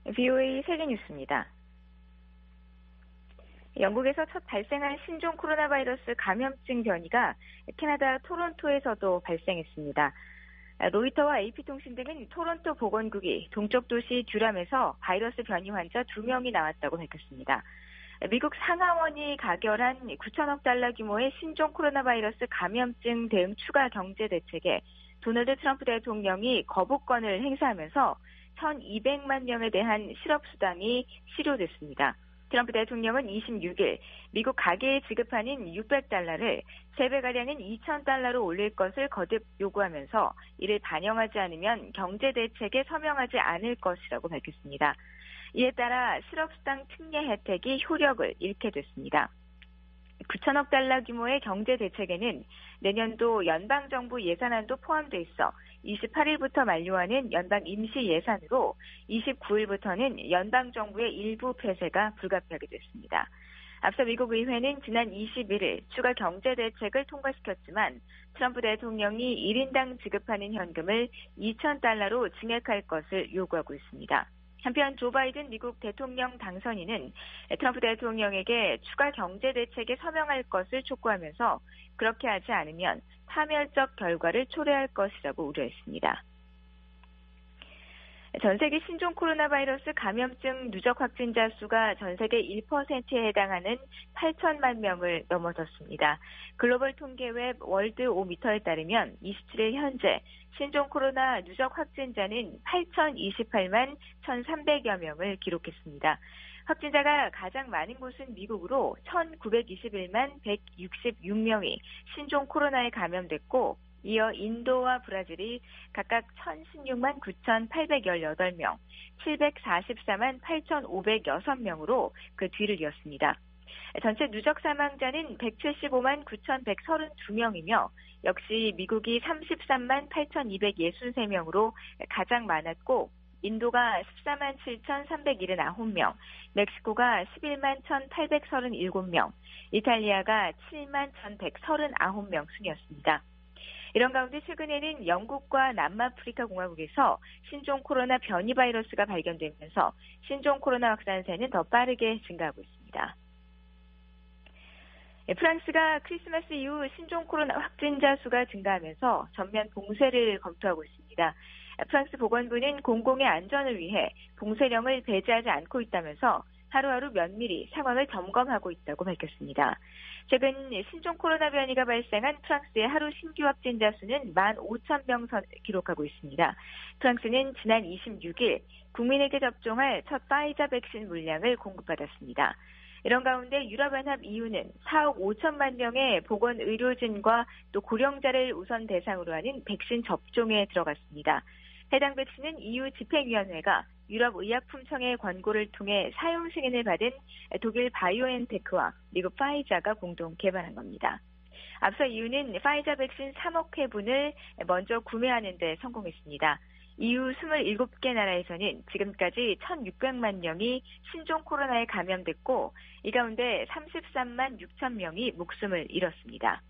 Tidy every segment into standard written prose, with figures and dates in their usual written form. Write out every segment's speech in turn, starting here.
VOA 세계뉴스입니다. 영국에서 첫 발생한 신종 코로나 바이러스 감염증 변이가 캐나다 토론토에서도 발생했습니다. 로이터와 AP통신 등은 토론토 보건국이 동쪽 도시 듀람에서 바이러스 변이 환자 2명이 나왔다고 밝혔습니다. 미국 상하원이 가결한 9천억 달러 규모의 신종 코로나 바이러스 감염증 대응 추가 경제 대책에 도널드 트럼프 대통령이 거부권을 행사하면서 1,200만 명에 대한 실업수당이 실효됐습니다. 트럼프 대통령은 26일 미국 가계에 지급하는 600달러를 3배가량인 2,000달러로 올릴 것을 거듭 요구하면서 이를 반영하지 않으면 경제 대책에 서명하지 않을 것이라고 밝혔습니다. 이에 따라 실업수당 특례 혜택이 효력을 잃게 됐습니다. 9천억 달러 규모의 경제 대책에는 내년도 연방정부 예산안도 포함돼 있어 28일부터 만료하는 연방 임시 예산으로 29일부터는 연방정부의 일부 폐쇄가 불가피하게 됐습니다. 앞서 미국 의회는 지난 21일 추가 경제 대책을 통과시켰지만 트럼프 대통령이 1인당 지급하는 현금을 2,000달러로 증액할 것을 요구하고 있습니다. 한편 조 바이든 미국 대통령 당선인은 트럼프 대통령에게 추가 경제 대책에 서명할 것을 촉구하면서 그렇게 하지 않으면 파멸적 결과를 초래할 것이라고 우려했습니다. 전 세계 신종 코로나 바이러스 감염증 누적 확진자 수가 전 세계 1%에 해당하는 8천만 명을 넘어섰습니다. 글로벌 통계웹 월드오미터에 따르면 27일 현재 신종 코로나 누적 확진자는 8,028만 1,300여 명을 기록했습니다. 확진자가 가장 많은 곳은 미국으로 1,921만 166명이 신종 코로나에 감염됐고 이어 인도와 브라질이 각각 1,016만 9,818명, 744만 8,506명으로 그 뒤를 이었습니다. 전체 누적 사망자는 175만 9,132명이며 역시 미국이 33만 8,263명으로 가장 많았고 인도가 14만 7,379명, 멕시코가 11만 1,837명, 이탈리아가 7만 1,139명 순이었습니다. 이런 가운데 최근에는 영국과 남아프리카 공화국에서 신종 코로나 변이 바이러스가 발견되면서 신종 코로나 확산세는 더 빠르게 증가하고 있습니다. 프랑스가 크리스마스 이후 신종 코로나 확진자 수가 증가하면서 전면 봉쇄를 검토하고 있습니다. 프랑스 보건부는 공공의 안전을 위해 봉쇄령을 배제하지 않고 있다면서 하루하루 면밀히 상황을 점검하고 있다고 밝혔습니다. 최근 신종 코로나 변이가 발생한 프랑스의 하루 신규 확진자 수는 15,000명 선을 기록하고 있습니다. 프랑스는 지난 26일 국민에게 접종할 첫 파이자 백신 물량을 공급받았습니다. 이런 가운데 유럽연합 EU는 4억 5천만 명의 보건의료진과 또 고령자를 우선 대상으로 하는 백신 접종에 들어갔습니다. 해당 백신은 EU 집행위원회가 유럽의약품청의 권고를 통해 사용 승인을 받은 독일 바이오엔테크와 미국 파이자가 공동 개발한 겁니다. 앞서 EU는 파이자 백신 3억 회분을 먼저 구매하는 데 성공했습니다. EU 27개 나라에서는 지금까지 1,600만 명이 신종 코로나에 감염됐고 이 가운데 33만 6천 명이 목숨을 잃었습니다.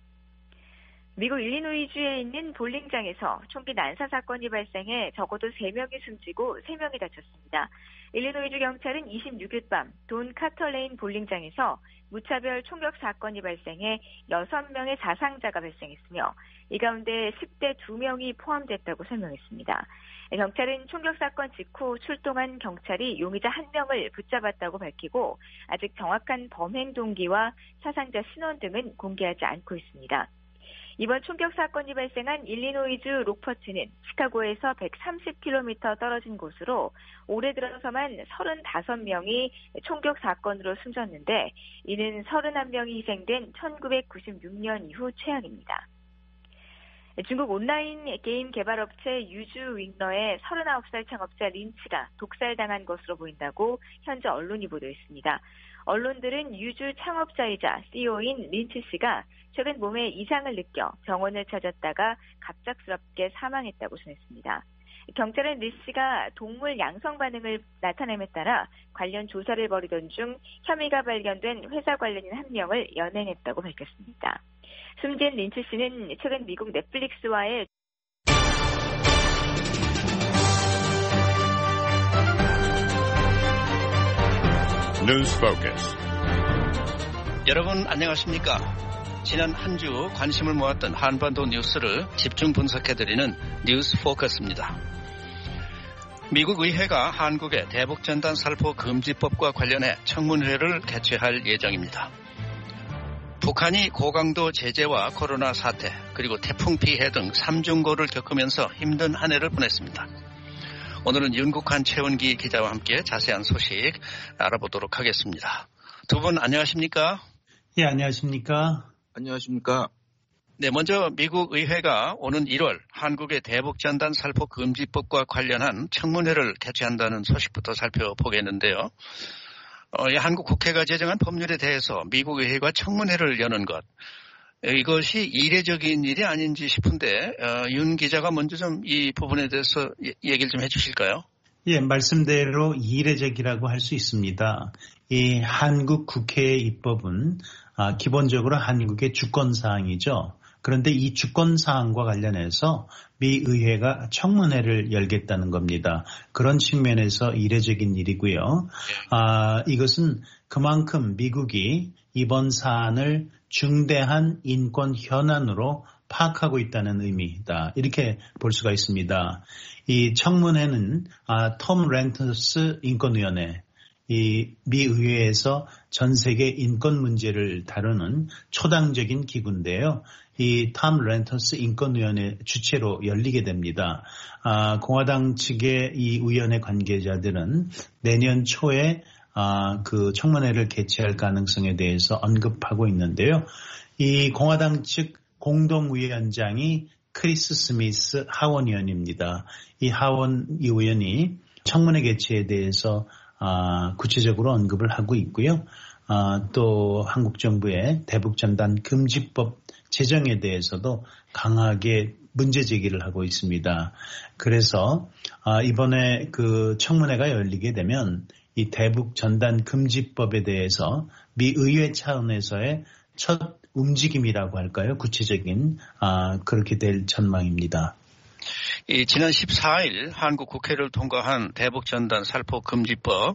미국 일리노이주에 있는 볼링장에서 총기 난사 사건이 발생해 적어도 3명이 숨지고 3명이 다쳤습니다. 일리노이주 경찰은 26일 밤 돈 카터레인 볼링장에서 무차별 총격 사건이 발생해 6명의 사상자가 발생했으며 이 가운데 10대 2명이 포함됐다고 설명했습니다. 경찰은 총격 사건 직후 출동한 경찰이 용의자 1명을 붙잡았다고 밝히고 아직 정확한 범행 동기와 사상자 신원 등은 공개하지 않고 있습니다. 이번 총격 사건이 발생한 일리노이주 록퍼트는 시카고에서 130km 떨어진 곳으로 올해 들어서만 35명이 총격 사건으로 숨졌는데 이는 31명이 희생된 1996년 이후 최악입니다. 중국 온라인 게임 개발업체 유주 윙너의 39살 창업자 린치가 독살당한 것으로 보인다고 현재 언론이 보도했습니다. 언론들은 유주 창업자이자 CEO인 린치 씨가 최근 몸에 이상을 느껴 병원을 찾았다가 갑작스럽게 사망했다고 전했습니다. 경찰은 리 씨가 동물 양성 반응을 나타냄에 따라 관련 조사를 벌이던 중 혐의가 발견된 회사 관련인 1명을 연행했다고 밝혔습니다. 숨진 린치 씨는 최근 미국 넷플릭스와의 News Focus. 여러분 안녕하십니까? 지난 한 주 관심을 모았던 한반도 뉴스를 집중 분석해드리는 뉴스 포커스입니다. 미국 의회가 한국의 대북전단 살포 금지법과 관련해 청문회를 개최할 예정입니다. 북한이 고강도 제재와 코로나 사태 그리고 태풍 피해 등 3중고를 겪으면서 힘든 한 해를 보냈습니다. 오늘은 윤국한 최원기 기자와 함께 자세한 소식 알아보도록 하겠습니다. 두 분 안녕하십니까? 예, 안녕하십니까? 안녕하십니까? 네, 먼저 미국 의회가 오는 1월 한국의 대북전단 살포 금지법과 관련한 청문회를 개최한다는 소식부터 살펴보겠는데요. 한국 국회가 제정한 법률에 대해서 미국 의회가 청문회를 여는 것, 이것이 이례적인 일이 아닌지 싶은데 윤 기자가 먼저 좀 이 부분에 대해서 얘기를 좀 해주실까요? 예, 말씀대로 이례적이라고 할 수 있습니다. 이 한국 국회의 입법은 기본적으로 한국의 주권사항이죠. 그런데 이 주권사항과 관련해서 미 의회가 청문회를 열겠다는 겁니다. 그런 측면에서 이례적인 일이고요. 이것은 그만큼 미국이 이번 사안을 중대한 인권 현안으로 파악하고 있다는 의미다. 이렇게 볼 수가 있습니다. 이 청문회는 톰 렌터스 인권위원회, 이 미 의회에서 전 세계 인권 문제를 다루는 초당적인 기구인데요. 이 톰 렌터스 인권위원회 주최로 열리게 됩니다. 공화당 측의 이 위원회 관계자들은 내년 초에 그 청문회를 개최할 가능성에 대해서 언급하고 있는데요. 이 공화당 측 공동위원장이 크리스 스미스 하원 의원입니다. 이 하원 의원이 청문회 개최에 대해서 구체적으로 언급을 하고 있고요. 또 한국 정부의 대북전단 금지법 제정에 대해서도 강하게 문제 제기를 하고 있습니다. 그래서 이번에 그 청문회가 열리게 되면 이 대북전단 금지법에 대해서 미 의회 차원에서의 첫 움직임이라고 할까요? 구체적인 그렇게 될 전망입니다. 지난 14일 한국 국회를 통과한 대북전단 살포 금지법,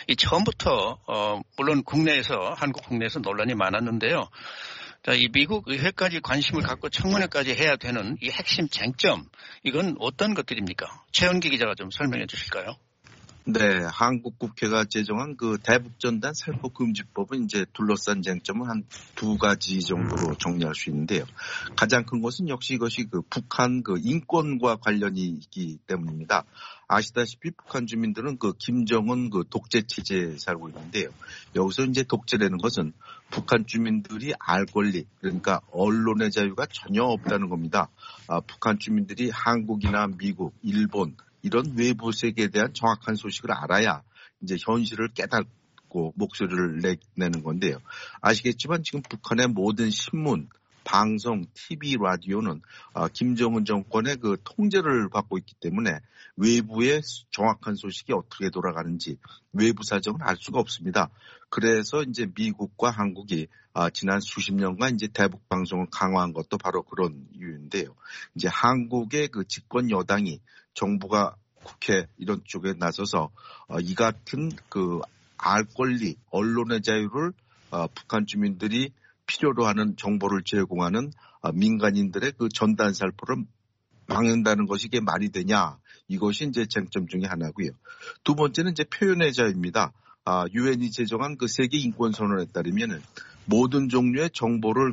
처음부터 물론 한국 국내에서 논란이 많았는데요. 이 미국 의회까지 관심을 갖고 청문회까지 해야 되는 이 핵심 쟁점, 이건 어떤 것들입니까? 최원기 기자가 좀 설명해 주실까요? 네, 한국 국회가 제정한 그 대북전단 살포 금지법은 이제 둘러싼 쟁점은 한 두 가지 정도로 정리할 수 있는데요. 가장 큰 것은 역시 이것이 그 북한 그 인권과 관련이 있기 때문입니다. 아시다시피 북한 주민들은 그 김정은 그 독재 체제에 살고 있는데요. 여기서 이제 독재라는 것은 북한 주민들이 알 권리, 그러니까 언론의 자유가 전혀 없다는 겁니다. 북한 주민들이 한국이나 미국, 일본 이런 외부 세계에 대한 정확한 소식을 알아야 이제 현실을 깨닫고 목소리를 내는 건데요. 아시겠지만 지금 북한의 모든 신문, 방송, TV, 라디오는 김정은 정권의 그 통제를 받고 있기 때문에 외부의 정확한 소식이 어떻게 돌아가는지 외부 사정을 알 수가 없습니다. 그래서 이제 미국과 한국이 지난 수십 년간 이제 대북 방송을 강화한 것도 바로 그런 이유인데요. 이제 한국의 그 집권 여당이 정부가 국회 이런 쪽에 나서서 이 같은 그 알 권리, 언론의 자유를 북한 주민들이 필요로 하는 정보를 제공하는 민간인들의 그 전단 살포를 막는다는 것이 이게 말이 되냐? 이것이 이제 쟁점 중에 하나고요. 두 번째는 이제 표현의 자유입니다. 유엔이 제정한 그 세계 인권 선언에 따르면은 모든 종류의 정보를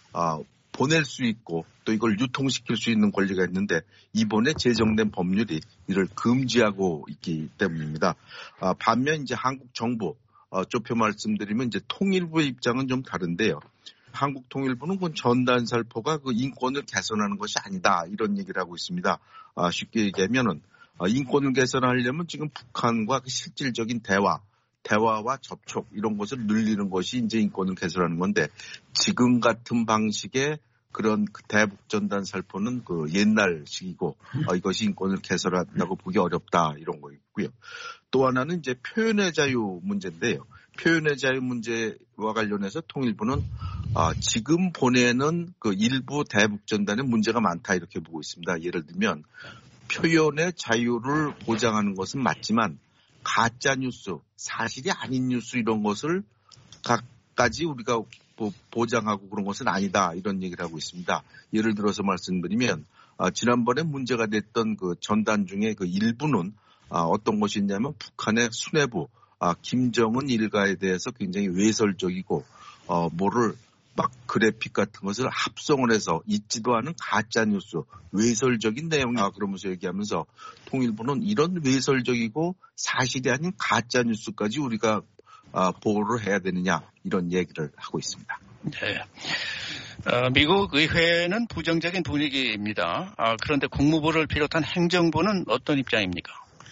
보낼 수 있고 또 이걸 유통시킬 수 있는 권리가 있는데 이번에 제정된 법률이 이를 금지하고 있기 때문입니다. 반면 이제 한국 정부 좁혀 말씀드리면 이제 통일부의 입장은 좀 다른데요. 한국 통일부는 그 전단 살포가 그 인권을 개선하는 것이 아니다 이런 얘기를 하고 있습니다. 쉽게 얘기하면은 인권을 개선하려면 지금 북한과 그 실질적인 대화와 접촉 이런 것을 늘리는 것이 이제 인권을 개선하는 건데 지금 같은 방식의 그런 대북전단 살포는 그 옛날식이고 이것이 인권을 개선한다고 보기 어렵다 이런 거 있고요. 또 하나는 이제 표현의 자유 문제인데요. 표현의 자유 문제와 관련해서 통일부는 지금 보내는 그 일부 대북전단에 문제가 많다 이렇게 보고 있습니다. 예를 들면 표현의 자유를 보장하는 것은 맞지만 가짜 뉴스, 사실이 아닌 뉴스 이런 것을 각가지 우리가 보장하고 그런 것은 아니다 이런 얘기를 하고 있습니다. 예를 들어서 말씀드리면 지난번에 문제가 됐던 그 전단 중에 그 일부는 어떤 것이 있냐면 북한의 수뇌부 김정은 일가에 대해서 굉장히 외설적이고 뭐를 막 그래픽 같은 것을 합성을 해서 있지도 않은 가짜 뉴스, 외설적인 내용이야 그러면서 얘기하면서 통일부는 이런 외설적이고 사실이 아닌 가짜 뉴스까지 우리가 보호를 해야 되느냐 이런 얘기를 하고 있습니다. 네. 미국 의회는 부정적인 분위기입니다. 그런데 국무부를 비롯한 행정부는 어떤 입장입니까?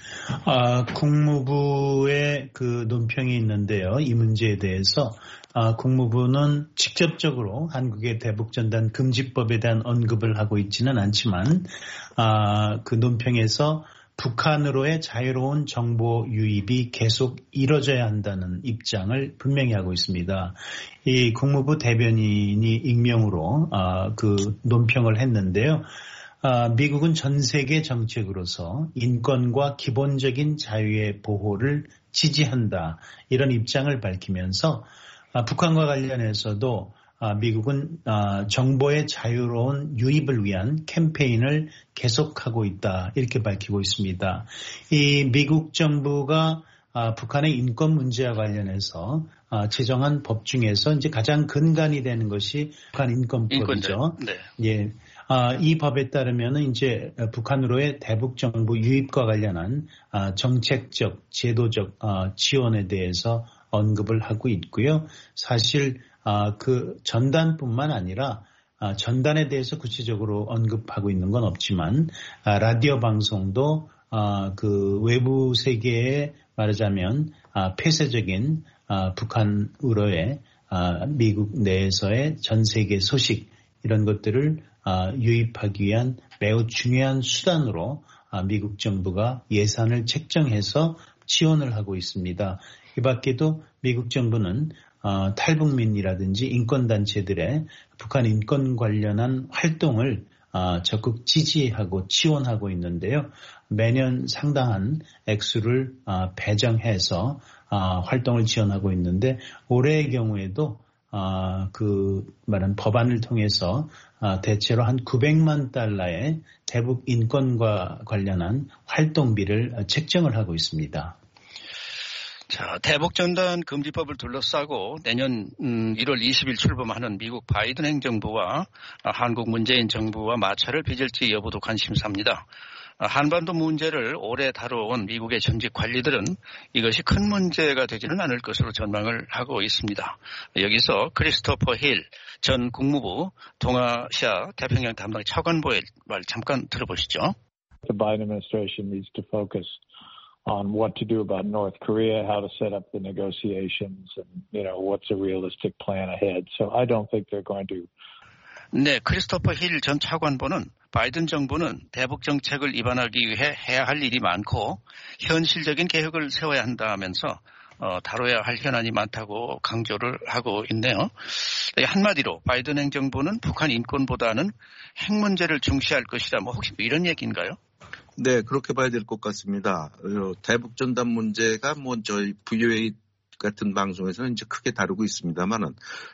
국무부의 그 논평이 있는데요. 이 문제에 대해서 국무부는 직접적으로 한국의 대북전단 금지법에 대한 언급을 하고 있지는 않지만 그 논평에서 북한으로의 자유로운 정보 유입이 계속 이뤄져야 한다는 입장을 분명히 하고 있습니다. 이 국무부 대변인이 익명으로 그 논평을 했는데요. 미국은 전 세계 정책으로서 인권과 기본적인 자유의 보호를 지지한다. 이런 입장을 밝히면서 북한과 관련해서도 미국은 정보의 자유로운 유입을 위한 캠페인을 계속하고 있다. 이렇게 밝히고 있습니다. 이 미국 정부가 북한의 인권 문제와 관련해서 제정한 법 중에서 이제 가장 근간이 되는 것이 북한 인권법이죠. 네. 예. 이 법에 따르면은 이제 북한으로의 대북 정보 유입과 관련한 정책적, 제도적 지원에 대해서 언급을 하고 있고요. 사실 그 전단뿐만 아니라 전단에 대해서 구체적으로 언급하고 있는 건 없지만 라디오 방송도 그 외부 세계에 말하자면 폐쇄적인 북한으로의 미국 내에서의 전 세계 소식 이런 것들을 유입하기 위한 매우 중요한 수단으로 미국 정부가 예산을 책정해서 지원을 하고 있습니다. 이 밖에도 미국 정부는 탈북민이라든지 인권단체들의 북한 인권 관련한 활동을 적극 지지하고 지원하고 있는데요. 매년 상당한 액수를 배정해서 활동을 지원하고 있는데 올해의 경우에도 그 말한 법안을 통해서 대체로 한 900만 달러의 대북 인권과 관련한 활동비를 책정을 하고 있습니다. 자, 대북전단 금지법을 둘러싸고 내년 1월 20일 출범하는 미국 바이든 행정부와 한국 문재인 정부와 마찰을 빚을지 여부도 관심사입니다. 한반도 문제를 오래 다뤄온 미국의 전직 관리들은 이것이 큰 문제가 되지는 않을 것으로 전망을 하고 있습니다. 여기서 크리스토퍼 힐 전 국무부 동아시아 태평양 담당 차관보의 말 잠깐 들어보시죠. The Biden administration needs to focus on what to do about North Korea, how to set up the negotiations, and, what's a realistic plan ahead. So I don't think they're going to. 네, 크리스토퍼 힐 전 차관보는 바이든 정부는 대북 정책을 입안하기 위해 해야 할 일이 많고 현실적인 계획을 세워야 한다면서 다뤄야 할 현안이 많다고 강조를 하고 있네요. 한마디로 바이든 행정부는 북한 인권보다는 핵 문제를 중시할 것이다. 혹시 이런 얘기인가요? 네, 그렇게 봐야 될 것 같습니다. 대북 전단 문제가 저희 VOA 같은 방송에서는 이제 크게 다루고 있습니다만은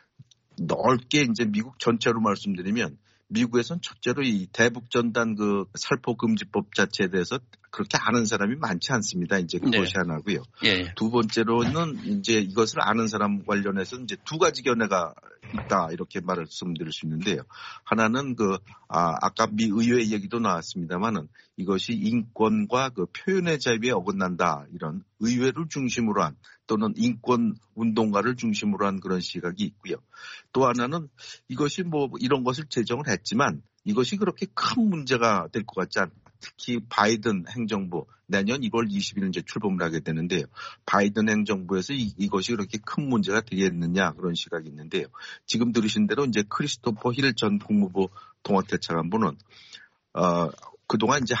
넓게 이제 미국 전체로 말씀드리면 미국에선 첫째로 이 대북 전단 그 살포 금지법 자체에 대해서 그렇게 아는 사람이 많지 않습니다. 이제 그것이 하나고요. 두 번째로는 이제 이것을 아는 사람 관련해서 이제 두 가지 견해가 있다 이렇게 말씀드릴 수 있는데요. 하나는 아까 미 의회 얘기도 나왔습니다만은 이것이 인권과 그 표현의 자유에 어긋난다 이런 의회를 중심으로 한 또는 인권 운동가를 중심으로 한 그런 시각이 있고요. 또 하나는 이것이 이런 것을 제정을 했지만 이것이 그렇게 큰 문제가 될 것 같지 않다. 특히 바이든 행정부 내년 1월 20일 이제 출범을 하게 되는데요. 바이든 행정부에서 이것이 그렇게 큰 문제가 되겠느냐 그런 시각이 있는데요. 지금 들으신 대로 이제 크리스토퍼 힐 전 국무부 통합대책관보는 그동안 이제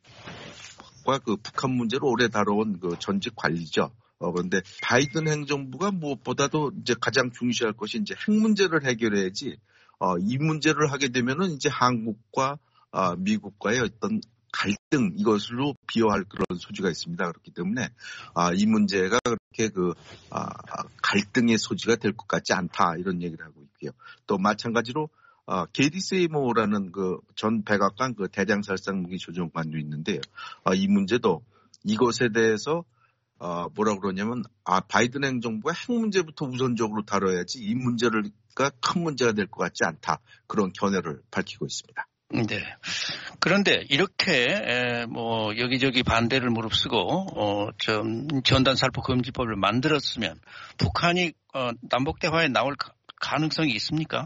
한국과 그 북한 문제를 오래 다뤄온 그 전직 관리죠. 그런데 바이든 행정부가 무엇보다도 이제 가장 중시할 것이 이제 핵 문제를 해결해야지 이 문제를 하게 되면은 이제 한국과 미국과의 어떤 갈등 이것으로 비유할 그런 소지가 있습니다. 그렇기 때문에 이 문제가 그렇게 갈등의 소지가 될 것 같지 않다 이런 얘기를 하고 있고요. 또 마찬가지로 게디 세이모어라는 전 백악관 대장살상 무기 조정관도 있는데요. 이 문제도 이것에 대해서 뭐라 그러냐면 바이든 행정부가 핵 문제부터 우선적으로 다뤄야지 이 문제가 큰 문제가 될 것 같지 않다 그런 견해를 밝히고 있습니다. 네. 그런데 이렇게 여기저기 반대를 무릅쓰고 전단살포 금지법을 만들었으면 북한이 남북 대화에 나올 가능성이 있습니까?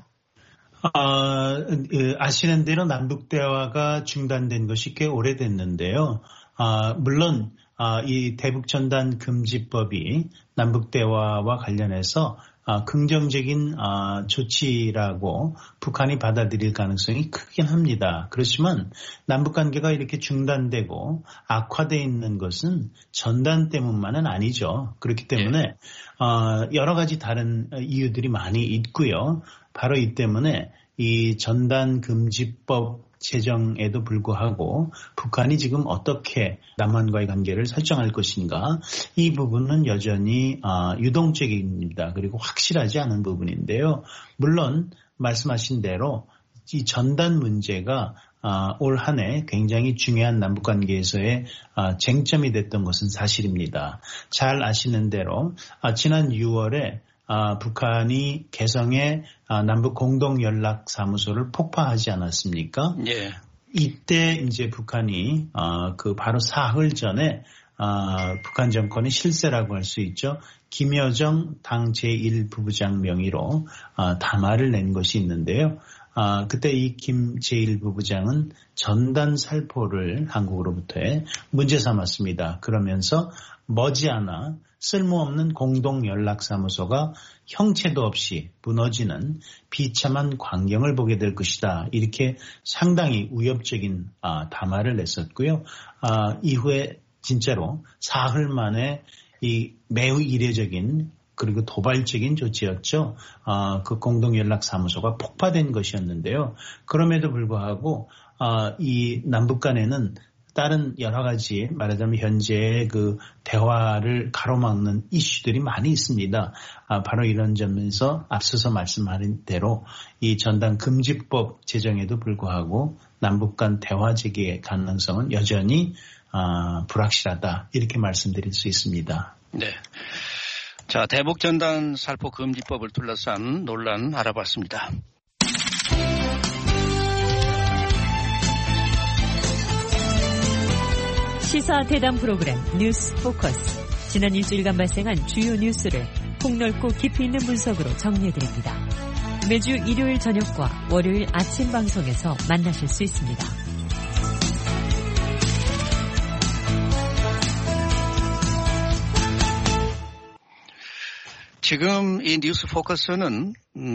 아시는 대로 남북 대화가 중단된 것이 꽤 오래됐는데요. 물론 이 대북전단 금지법이 남북 대화와 관련해서 긍정적인 조치라고 북한이 받아들일 가능성이 크긴 합니다. 그렇지만 남북 관계가 이렇게 중단되고 악화되어 있는 것은 전단 때문만은 아니죠. 그렇기 때문에 여러 가지 다른 이유들이 많이 있고요. 바로 이 때문에 이 전단 금지법 제정에도 불구하고 북한이 지금 어떻게 남한과의 관계를 설정할 것인가 이 부분은 여전히 유동적입니다. 그리고 확실하지 않은 부분인데요. 물론 말씀하신 대로 이 전단 문제가 올 한 해 굉장히 중요한 남북관계에서의 쟁점이 됐던 것은 사실입니다. 잘 아시는 대로 지난 6월에 북한이 개성의 남북 공동연락사무소를 폭파하지 않았습니까? 예. 이때 이제 북한이 바로 사흘 전에 북한 정권의 실세라고 할 수 있죠. 김여정 당 제1부부장 명의로 담화를 낸 것이 있는데요. 그때 이 김 제1부부장은 전단 살포를 한국으로부터 문제 삼았습니다. 그러면서 머지않아 쓸모없는 공동연락사무소가 형체도 없이 무너지는 비참한 광경을 보게 될 것이다. 이렇게 상당히 위협적인 담화를 냈었고요. 이후에 진짜로 사흘 만에 이 매우 이례적인 그리고 도발적인 조치였죠. 그 공동연락사무소가 폭파된 것이었는데요. 그럼에도 불구하고 이 남북 간에는 다른 여러 가지 말하자면 현재의 그 대화를 가로막는 이슈들이 많이 있습니다. 바로 이런 점에서 앞서서 말씀하신 대로 이 전단 금지법 제정에도 불구하고 남북 간 대화 재개의 가능성은 여전히 불확실하다 이렇게 말씀드릴 수 있습니다. 네. 자, 대북 전단 살포 금지법을 둘러싼 논란 알아봤습니다. 시사 대담 프로그램 뉴스 포커스. 지난 일주일간 발생한 주요 뉴스를 폭넓고 깊이 있는 분석으로 정리해드립니다. 매주 일요일 저녁과 월요일 아침 방송에서 만나실 수 있습니다. 지금 이 뉴스 포커스는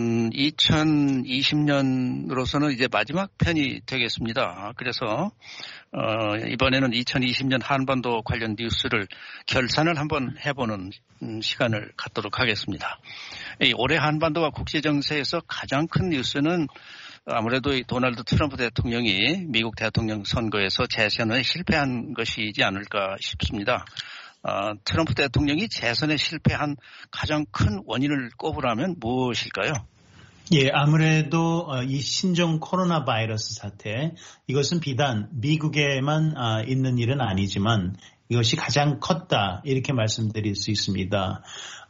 2020년으로서는 이제 마지막 편이 되겠습니다. 그래서 이번에는 2020년 한반도 관련 뉴스를 결산을 한번 해보는 시간을 갖도록 하겠습니다. 올해 한반도와 국제정세에서 가장 큰 뉴스는 아무래도 이 도널드 트럼프 대통령이 미국 대통령 선거에서 재선에 실패한 것이지 않을까 싶습니다. 트럼프 대통령이 재선에 실패한 가장 큰 원인을 꼽으라면 무엇일까요? 예, 아무래도 이 신종 코로나 바이러스 사태, 이것은 비단 미국에만 있는 일은 아니지만 이것이 가장 컸다 이렇게 말씀드릴 수 있습니다.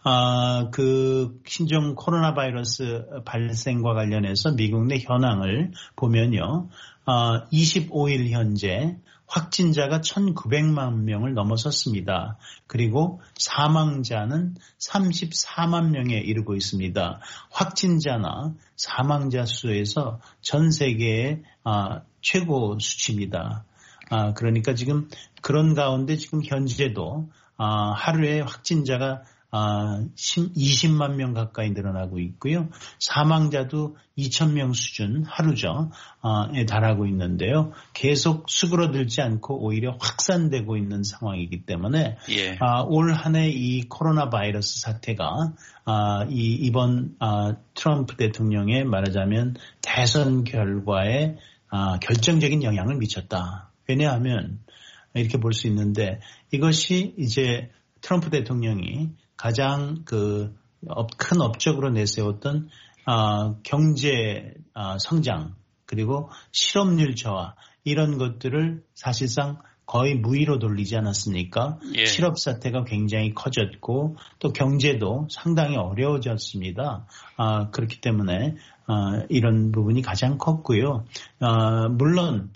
그 신종 코로나 바이러스 발생과 관련해서 미국 내 현황을 보면요. 25일 현재 확진자가 1,900만 명을 넘어섰습니다. 그리고 사망자는 34만 명에 이르고 있습니다. 확진자나 사망자 수에서 전 세계의 최고 수치입니다. 그러니까 지금 그런 가운데 지금 현재도 하루에 확진자가 20만 명 가까이 늘어나고 있고요. 사망자도 2,000명 수준 하루죠. 에 달하고 있는데요. 계속 수그러들지 않고 오히려 확산되고 있는 상황이기 때문에 올 한 해 이 코로나 바이러스 사태가 이번 트럼프 대통령의 말하자면 대선 결과에 결정적인 영향을 미쳤다. 왜냐하면 이렇게 볼 수 있는데 이것이 이제 트럼프 대통령이 가장 큰 업적으로 내세웠던 경제 성장 그리고 실업률 저하 이런 것들을 사실상 거의 무위로 돌리지 않았습니까? 예. 실업 사태가 굉장히 커졌고 또 경제도 상당히 어려워졌습니다. 그렇기 때문에 이런 부분이 가장 컸고요. 물론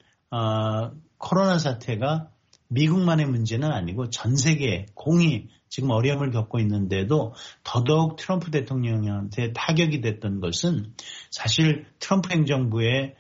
코로나 사태가 미국만의 문제는 아니고 전 세계 공이 지금 어려움을 겪고 있는데도 더더욱 트럼프 대통령한테 타격이 됐던 것은 사실 트럼프 행정부의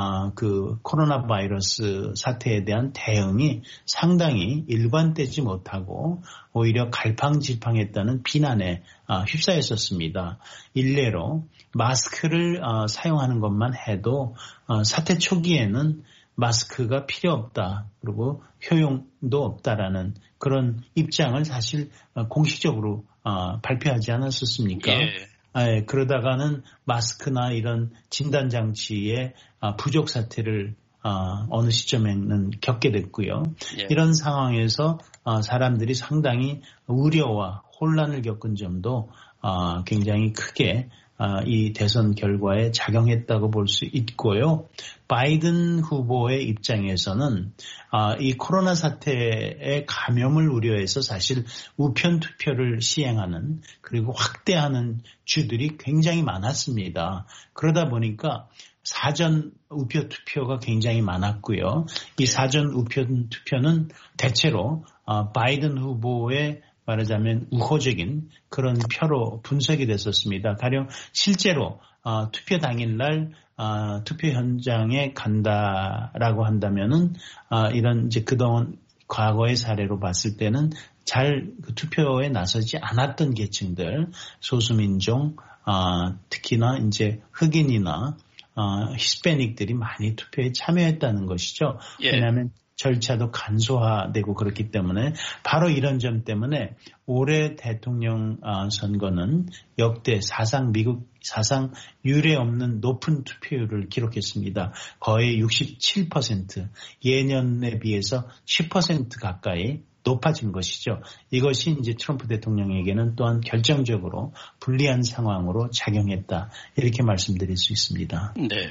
코로나 바이러스 사태에 대한 대응이 상당히 일관되지 못하고 오히려 갈팡질팡했다는 비난에 휩싸였었습니다. 일례로 마스크를 사용하는 것만 해도 사태 초기에는 마스크가 필요 없다. 그리고 효용도 없다라는 그런 입장을 사실 공식적으로 발표하지 않았었습니까? 예. 그러다가는 마스크나 이런 진단장치의 부족 사태를 어느 시점에는 겪게 됐고요. 예. 이런 상황에서 사람들이 상당히 우려와 혼란을 겪은 점도 굉장히 크게 이 대선 결과에 작용했다고 볼 수 있고요. 바이든 후보의 입장에서는 이 코로나 사태의 감염을 우려해서 사실 우편 투표를 시행하는 그리고 확대하는 주들이 굉장히 많았습니다. 그러다 보니까 사전 우편 투표가 굉장히 많았고요. 이 사전 우편 투표는 대체로 바이든 후보의 말하자면 우호적인 그런 표로 분석이 됐었습니다. 가령 실제로 투표 당일날 투표 현장에 간다라고 한다면은 이런 이제 그동안 과거의 사례로 봤을 때는 잘 투표에 나서지 않았던 계층들, 소수민종, 특히나 이제 흑인이나 히스패닉들이 많이 투표에 참여했다는 것이죠. 예. 왜냐하면 절차도 간소화되고 그렇기 때문에 바로 이런 점 때문에 올해 대통령 선거는 역대 미국 사상 유례 없는 높은 투표율을 기록했습니다. 거의 67%, 예년에 비해서 10% 가까이 높아진 것이죠. 이것이 이제 트럼프 대통령에게는 또한 결정적으로 불리한 상황으로 작용했다. 이렇게 말씀드릴 수 있습니다. 네.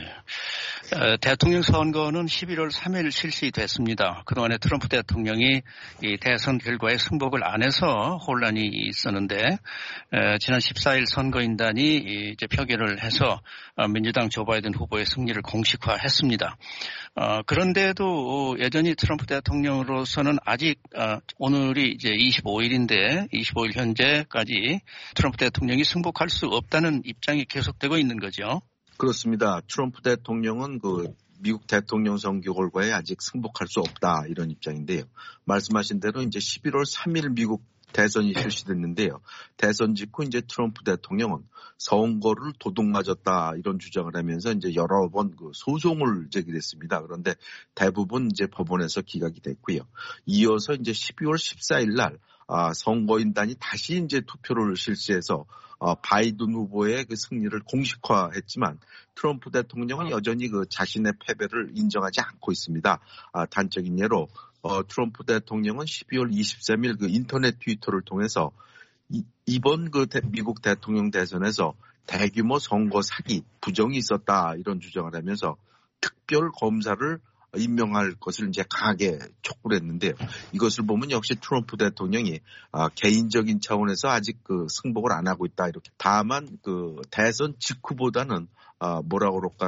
대통령 선거는 11월 3일 실시됐습니다. 그동안에 트럼프 대통령이 이 대선 결과에 승복을 안 해서 혼란이 있었는데 지난 14일 선거인단이 이제 표결을 해서 민주당 조 바이든 후보의 승리를 공식화했습니다. 그런데도 여전히 트럼프 대통령으로서는 아직 오늘이 이제 25일인데 25일 현재까지 트럼프 대통령이 승복할 수 없다는 입장이 계속되고 있는 거죠. 그렇습니다. 트럼프 대통령은 미국 대통령 선거 결과에 아직 승복할 수 없다 이런 입장인데요. 말씀하신 대로 이제 11월 3일 미국 대선이 실시됐는데요. 대선 직후 이제 트럼프 대통령은 선거를 도둑맞았다 이런 주장을 하면서 이제 여러 번 소송을 제기했습니다. 그런데 대부분 이제 법원에서 기각이 됐고요. 이어서 이제 12월 14일 날 선거인단이 다시 이제 투표를 실시해서 바이든 후보의 그 승리를 공식화했지만 트럼프 대통령은 여전히 자신의 패배를 인정하지 않고 있습니다. 단적인 예로 트럼프 대통령은 12월 23일 인터넷 트위터를 통해서 이번 미국 대통령 대선에서 대규모 선거 사기 부정이 있었다 이런 주장을 하면서 특별 검사를 임명할 것을 이제 강하게 촉구를 했는데요. 이것을 보면 역시 트럼프 대통령이 개인적인 차원에서 아직 승복을 안 하고 있다 이렇게. 다만 대선 직후보다는 뭐라고 그럴까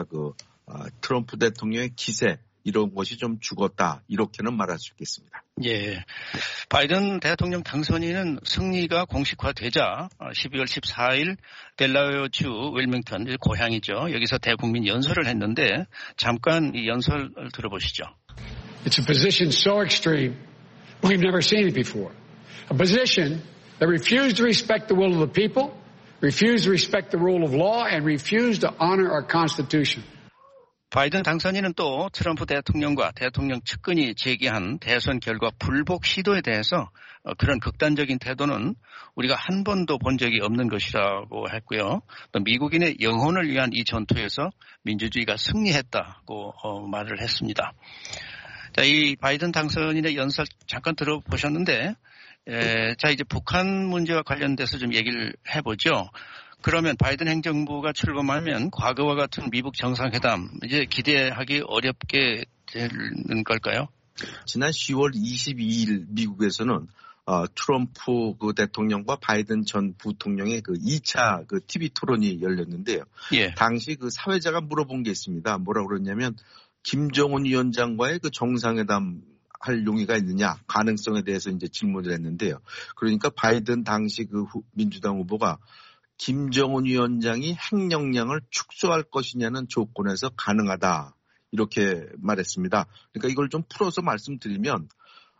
트럼프 대통령의 기세 이런 것이 좀 죽었다 이렇게는 말할 수 있겠습니다. 예, 바이든 대통령 당선인은 승리가 공식화되자 12월 14일 델라웨어주 윌밍턴 고향이죠. 여기서 대국민 연설을 했는데 잠깐 이 연설을 들어보시죠. It's a position so extreme we've never seen it before. A position that refused to respect the will of the people, refused to respect the rule of law, and refused to honor our Constitution. 바이든 당선인은 또 트럼프 대통령과 대통령 측근이 제기한 대선 결과 불복 시도에 대해서 그런 극단적인 태도는 우리가 한 번도 본 적이 없는 것이라고 했고요. 또 미국인의 영혼을 위한 이 전투에서 민주주의가 승리했다고 말을 했습니다. 자, 이 바이든 당선인의 연설 잠깐 들어보셨는데, 자, 이제 북한 문제와 관련돼서 좀 얘기를 해보죠. 그러면 바이든 행정부가 출범하면 과거와 같은 미국 정상회담 이제 기대하기 어렵게 되는 걸까요? 지난 10월 22일 미국에서는 트럼프 그 대통령과 바이든 전 부통령의 그 2차 그 TV 토론이 열렸는데요. 예. 당시 그 사회자가 물어본 게 있습니다. 뭐라고 그랬냐면 김정은 위원장과의 그 정상회담 할 용의가 있느냐 가능성에 대해서 이제 질문을 했는데요. 그러니까 바이든 당시 그 민주당 후보가 김정은 위원장이 핵 역량을 축소할 것이냐는 조건에서 가능하다 이렇게 말했습니다. 그러니까 이걸 좀 풀어서 말씀드리면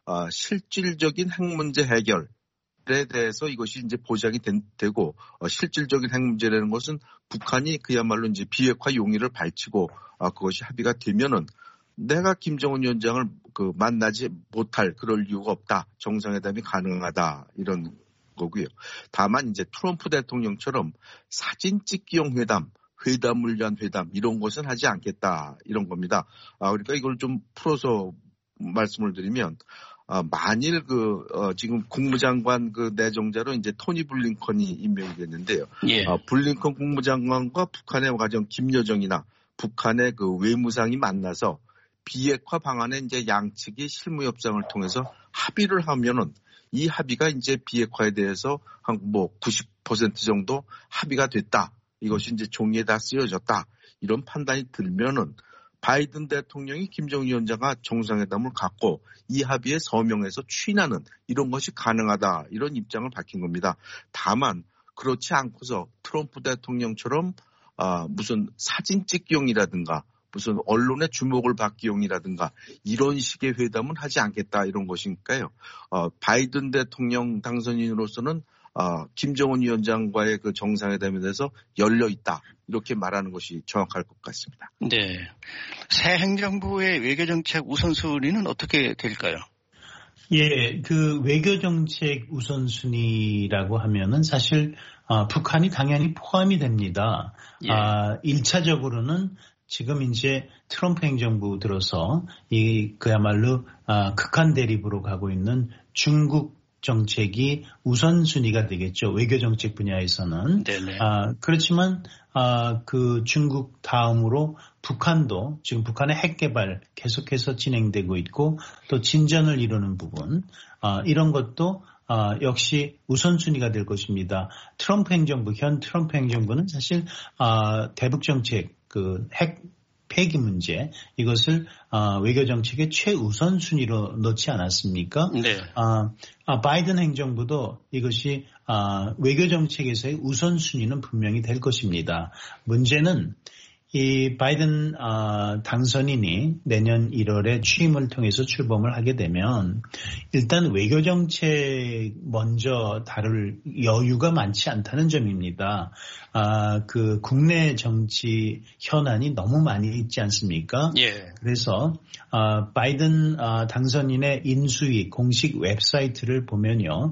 실질적인 핵 문제 해결에 대해서 이것이 이제 보장이 되고 실질적인 핵 문제라는 것은 북한이 그야말로 이제 비핵화 용의를 밝히고 그것이 합의가 되면은 내가 김정은 위원장을 그 만나지 못할 그럴 이유가 없다. 정상회담이 가능하다 이런 거고요. 다만 이제 트럼프 대통령처럼 사진 찍기용 회담을 위한 회담 이런 것은 하지 않겠다 이런 겁니다. 그러니까 이걸 좀 풀어서 말씀을 드리면 만일 지금 국무장관 그 내정자로 이제 토니 블링컨이 임명이 됐는데요. 예. 블링컨 국무장관과 북한의 가정 김여정이나 북한의 그 외무상이 만나서 비핵화 방안에 이제 양측이 실무 협상을 통해서 합의를 하면은 이 합의가 이제 비핵화에 대해서 한 90% 정도 합의가 됐다. 이것이 이제 종이에 다 쓰여졌다. 이런 판단이 들면은 바이든 대통령이 김정은 위원장과 정상회담을 갖고 이 합의에 서명해서 추인하는 이런 것이 가능하다. 이런 입장을 밝힌 겁니다. 다만 그렇지 않고서 트럼프 대통령처럼 무슨 사진 찍기용이라든가 무슨 언론의 주목을 받기용이라든가 이런 식의 회담은 하지 않겠다 이런 것이니까요. 바이든 대통령 당선인으로서는 김정은 위원장과의 그 정상회담에 대해서 열려 있다 이렇게 말하는 것이 정확할 것 같습니다. 네, 새 행정부의 외교정책 우선순위는 어떻게 될까요? 예, 그 외교정책 우선순위라고 하면은 사실 북한이 당연히 포함이 됩니다. 예. 1차적으로는 지금 이제 트럼프 행정부 들어서 그야말로 극한 대립으로 가고 있는 중국 정책이 우선순위가 되겠죠. 외교정책 분야에서는. 네네. 그렇지만 그 중국 다음으로 북한도 지금 북한의 핵 개발 계속해서 진행되고 있고 또 진전을 이루는 부분 이런 것도 역시 우선순위가 될 것입니다. 현 트럼프 행정부는 사실 대북 정책 그 핵 폐기 문제 이것을 외교 정책의 최우선 순위로 넣지 않았습니까? 네. 바이든 행정부도 이것이 외교 정책에서의 우선 순위는 분명히 될 것입니다. 문제는 이 바이든 당선인이 내년 1월에 취임을 통해서 출범을 하게 되면 일단 외교 정책 먼저 다룰 여유가 많지 않다는 점입니다. 그 국내 정치 현안이 너무 많이 있지 않습니까? 예. 그래서 바이든 당선인의 인수위 공식 웹사이트를 보면요.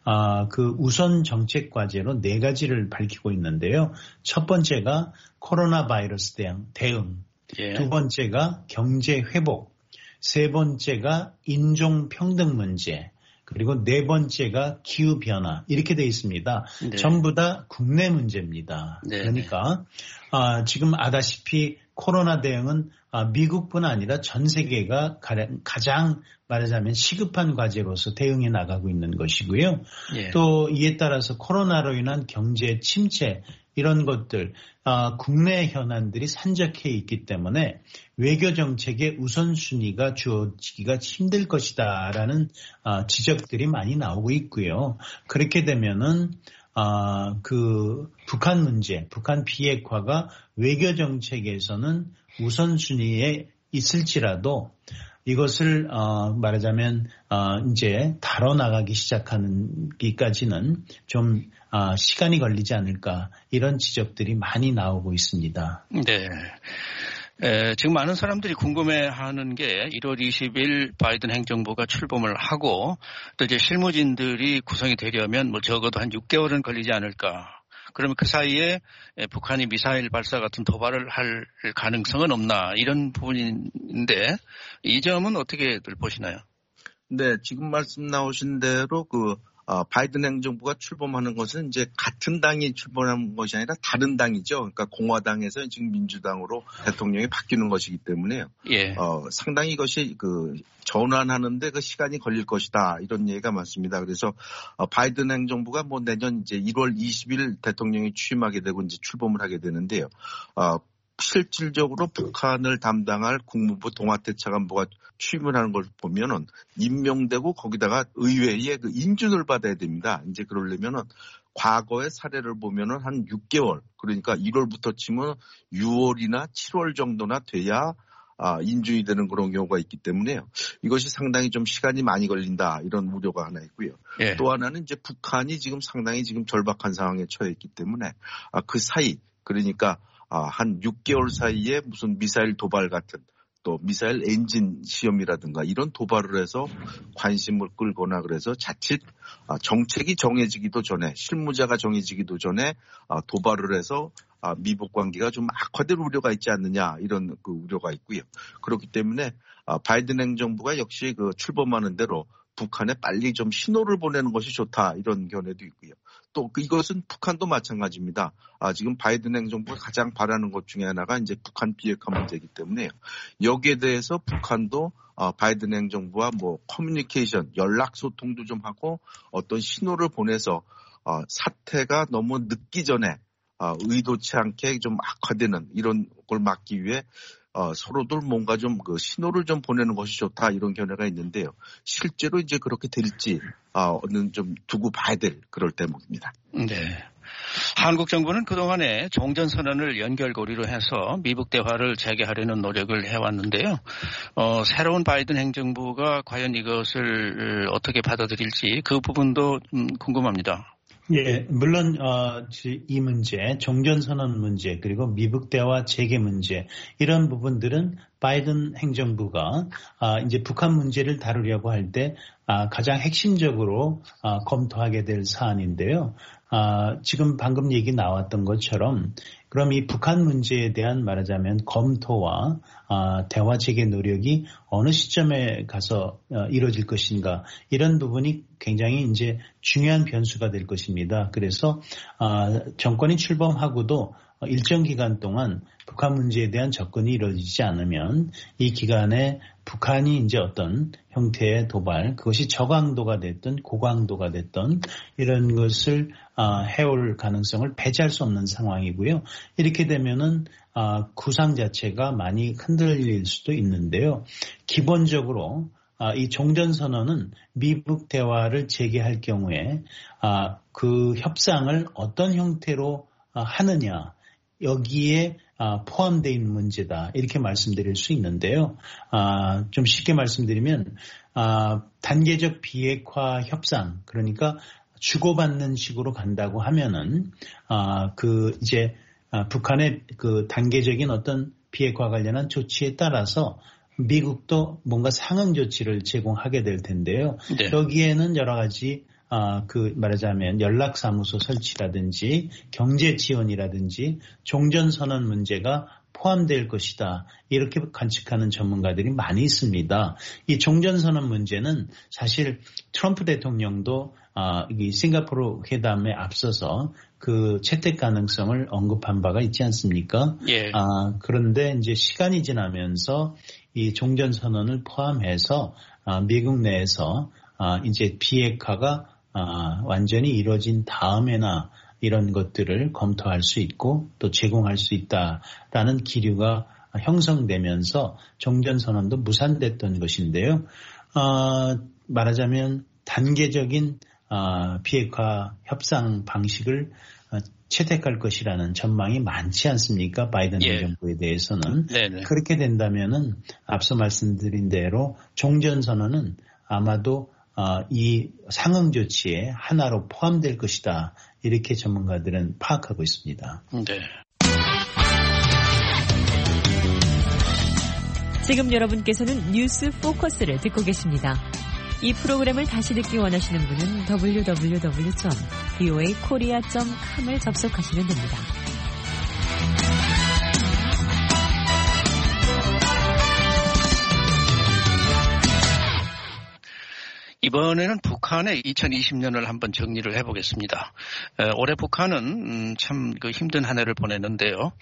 그 우선 정책 과제로 4가지를 밝히고 있는데요. 첫 번째가 코로나 바이러스 대응, 예. 두 번째가 경제 회복, 세 번째가 인종 평등 문제, 그리고 네 번째가 기후 변화 이렇게 되어 있습니다. 네. 전부 다 국내 문제입니다. 네. 그러니까 지금 아다시피 코로나 대응은 미국뿐 아니라 전 세계가 가장 말하자면 시급한 과제로서 대응해 나가고 있는 것이고요. 예. 또 이에 따라서 코로나로 인한 경제 침체 이런 것들 국내 현안들이 산적해 있기 때문에 외교 정책의 우선순위가 주어지기가 힘들 것이다라는 지적들이 많이 나오고 있고요. 그렇게 되면은 그 북한 문제, 북한 비핵화가 외교 정책에서는 우선순위에 있을지라도 이것을 말하자면 이제 다뤄나가기 시작하기까지는 좀 시간이 걸리지 않을까 이런 지적들이 많이 나오고 있습니다. 네. 지금 많은 사람들이 궁금해하는 게 1월 20일 바이든 행정부가 출범을 하고 또 이제 실무진들이 구성이 되려면 뭐 적어도 한 6개월은 걸리지 않을까. 그러면 그 사이에 북한이 미사일 발사 같은 도발을 할 가능성은 없나 이런 부분인데 이 점은 어떻게들 보시나요? 네, 지금 말씀 나오신 대로 바이든 행정부가 출범하는 것은 이제 같은 당이 출범하는 것이 아니라 다른 당이죠. 그러니까 공화당에서 지금 민주당으로 대통령이 바뀌는 것이기 때문에요. 예. 상당히 이것이 전환하는데 시간이 걸릴 것이다. 이런 얘기가 많습니다. 그래서 바이든 행정부가 내년 이제 1월 20일 대통령이 취임하게 되고 이제 출범을 하게 되는데요. 실질적으로 북한을 담당할 국무부 동아태 차관보가 취임을 하는 걸 보면은 임명되고 거기다가 의회에 인준을 받아야 됩니다. 이제 그러려면은 과거의 사례를 보면은 한 6개월, 그러니까 1월부터 치면 6월이나 7월 정도나 돼야 인준이 되는 그런 경우가 있기 때문에요. 이것이 상당히 좀 시간이 많이 걸린다 이런 우려가 하나 있고요. 예. 또 하나는 이제 북한이 지금 상당히 지금 절박한 상황에 처해 있기 때문에 그 사이 그러니까 한 6개월 사이에 무슨 미사일 도발 같은 또 미사일 엔진 시험이라든가 이런 도발을 해서 관심을 끌거나 그래서 자칫 정책이 정해지기도 전에 실무자가 정해지기도 전에 도발을 해서 미북 관계가 좀 악화될 우려가 있지 않느냐 이런 우려가 있고요. 그렇기 때문에 바이든 행정부가 역시 출범하는 대로 북한에 빨리 좀 신호를 보내는 것이 좋다 이런 견해도 있고요. 또 이것은 북한도 마찬가지입니다. 지금 바이든 행정부가 가장 바라는 것 중에 하나가 이제 북한 비핵화 문제이기 때문에요. 여기에 대해서 북한도 바이든 행정부와 커뮤니케이션, 연락 소통도 좀 하고 어떤 신호를 보내서 사태가 너무 늦기 전에 의도치 않게 좀 악화되는 이런 걸 막기 위해 서로들 뭔가 좀 신호를 좀 보내는 것이 좋다 이런 견해가 있는데요. 실제로 이제 그렇게 될지는 좀 두고 봐야 될 그럴 대목입니다. 네. 한국 정부는 그동안에 종전선언을 연결고리로 해서 미북 대화를 재개하려는 노력을 해왔는데요. 새로운 바이든 행정부가 과연 이것을 어떻게 받아들일지 그 부분도 궁금합니다. 예, 물론 이 문제, 종전선언 문제, 그리고 미북 대화 재개 문제 이런 부분들은 바이든 행정부가 이제 북한 문제를 다루려고 할 때 가장 핵심적으로 검토하게 될 사안인데요. 지금 방금 얘기 나왔던 것처럼 그럼 이 북한 문제에 대한 말하자면 검토와 대화 재개 노력이 어느 시점에 가서 이루어질 것인가 이런 부분이 굉장히 이제 중요한 변수가 될 것입니다. 그래서 정권이 출범하고도 일정 기간 동안 북한 문제에 대한 접근이 이루어지지 않으면 이 기간에 북한이 이제 어떤 형태의 도발, 그것이 저강도가 됐든 고강도가 됐든 이런 것을 해올 가능성을 배제할 수 없는 상황이고요. 이렇게 되면은 구상 자체가 많이 흔들릴 수도 있는데요. 기본적으로 이 종전선언은 미북 대화를 재개할 경우에 그 협상을 어떤 형태로 하느냐 여기에 포함되어 있는 문제다 이렇게 말씀드릴 수 있는데요. 좀 쉽게 말씀드리면 단계적 비핵화 협상 그러니까 주고받는 식으로 간다고 하면은 이제 북한의 그 단계적인 어떤 비핵화 관련한 조치에 따라서 미국도 뭔가 상응 조치를 제공하게 될 텐데요. 네. 여기에는 여러 가지 말하자면 연락사무소 설치라든지 경제 지원이라든지 종전선언 문제가 포함될 것이다. 이렇게 관측하는 전문가들이 많이 있습니다. 이 종전선언 문제는 사실 트럼프 대통령도 이 싱가포르 회담에 앞서서 그 채택 가능성을 언급한 바가 있지 않습니까? 예. 그런데 이제 시간이 지나면서 이 종전선언을 포함해서 미국 내에서 이제 비핵화가 완전히 이루어진 다음에나 이런 것들을 검토할 수 있고 또 제공할 수 있다라는 기류가 형성되면서 종전선언도 무산됐던 것인데요. 말하자면 단계적인 비핵화 협상 방식을 채택할 것이라는 전망이 많지 않습니까? 바이든 행정부에 대해서는. 네네. 그렇게 된다면은 앞서 말씀드린 대로 종전선언은 아마도 이 상응 조치의 하나로 포함될 것이다. 이렇게 전문가들은 파악하고 있습니다. 네. 지금 여러분께서는 뉴스 포커스를 듣고 계십니다. 이 프로그램을 다시 듣기 원하시는 분은 www.voakorea.com을 접속하시면 됩니다. 이번에는 북한의 2020년을 한번 정리를 해보겠습니다. 올해 북한은 참 힘든 한 해를 보냈는데요.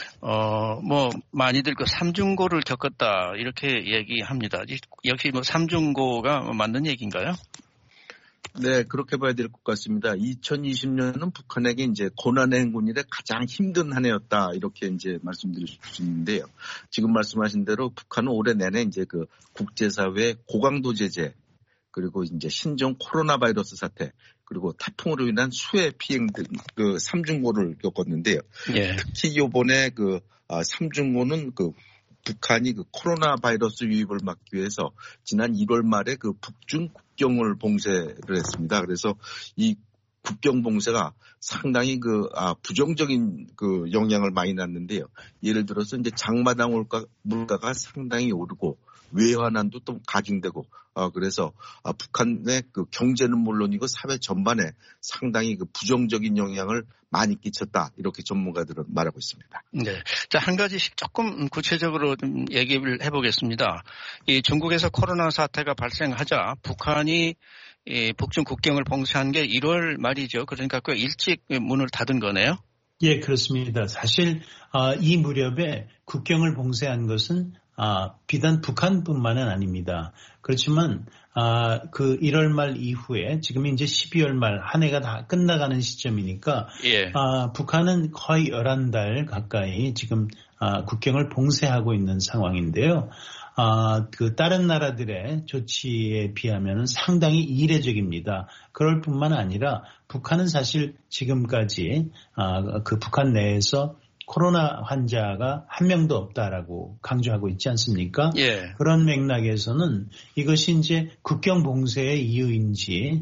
많이들 삼중고를 겪었다 이렇게 얘기합니다. 역시 삼중고가 맞는 얘기인가요? 네, 그렇게 봐야 될 것 같습니다. 2020년은 북한에게 이제 고난의 행군 이래 가장 힘든 한 해였다 이렇게 이제 말씀드릴 수 있는데요. 지금 말씀하신 대로 북한은 올해 내내 이제 국제사회 고강도 제재 그리고 이제 신종 코로나 바이러스 사태, 그리고 태풍으로 인한 수해 피해 등 삼중고를 겪었는데요. 예. 특히 이번에 삼중고는 북한이 코로나 바이러스 유입을 막기 위해서 지난 1월 말에 북중 국경을 봉쇄를 했습니다. 그래서 이 국경 봉쇄가 상당히 부정적인 영향을 많이 났는데요. 예를 들어서 이제 장마당 물가가 상당히 오르고 외환난도 또 가중되고 그래서 북한의 경제는 물론이고 사회 전반에 상당히 부정적인 영향을 많이 끼쳤다 이렇게 전문가들은 말하고 있습니다. 네, 자, 한 가지씩 조금 구체적으로 좀 얘기를 해보겠습니다. 이 중국에서 코로나 사태가 발생하자 북한이 북중 국경을 봉쇄한 게 1월 말이죠. 그러니까 꽤 일찍 문을 닫은 거네요. 예, 그렇습니다. 사실 이 무렵에 국경을 봉쇄한 것은 비단 북한뿐만은 아닙니다. 그렇지만 1월 말 이후에 지금 이제 12월 말 한 해가 다 끝나가는 시점이니까 예. 북한은 거의 11달 가까이 지금 국경을 봉쇄하고 있는 상황인데요. 다른 나라들의 조치에 비하면 상당히 이례적입니다. 그럴 뿐만 아니라 북한은 사실 지금까지 북한 내에서 코로나 환자가 한 명도 없다라고 강조하고 있지 않습니까? 예. 그런 맥락에서는 이것이 이제 국경 봉쇄의 이유인지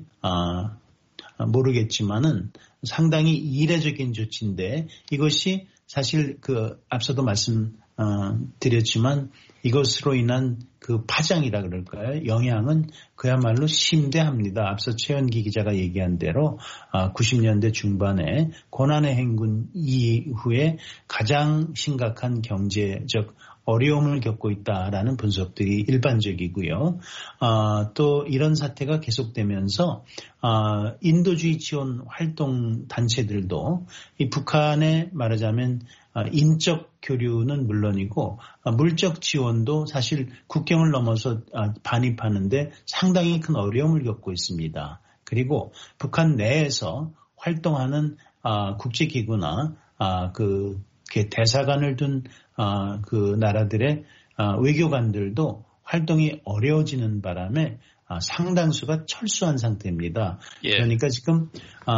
모르겠지만은 상당히 이례적인 조치인데 이것이 사실 앞서도 말씀드렸지만 이것으로 인한 파장이라 그럴까요? 영향은 그야말로 심대합니다. 앞서 최연기 기자가 얘기한 대로 90년대 중반에 고난의 행군 이후에 가장 심각한 경제적 어려움을 겪고 있다라는 분석들이 일반적이고요. 또 이런 사태가 계속되면서 인도주의 지원 활동 단체들도 이 북한에 말하자면 인적 교류는 물론이고 물적 지원도 사실 국경을 넘어서 반입하는데 상당히 큰 어려움을 겪고 있습니다. 그리고 북한 내에서 활동하는 국제기구나 대사관을 둔 나라들의 외교관들도 활동이 어려워지는 바람에 상당수가 철수한 상태입니다. 예. 그러니까 지금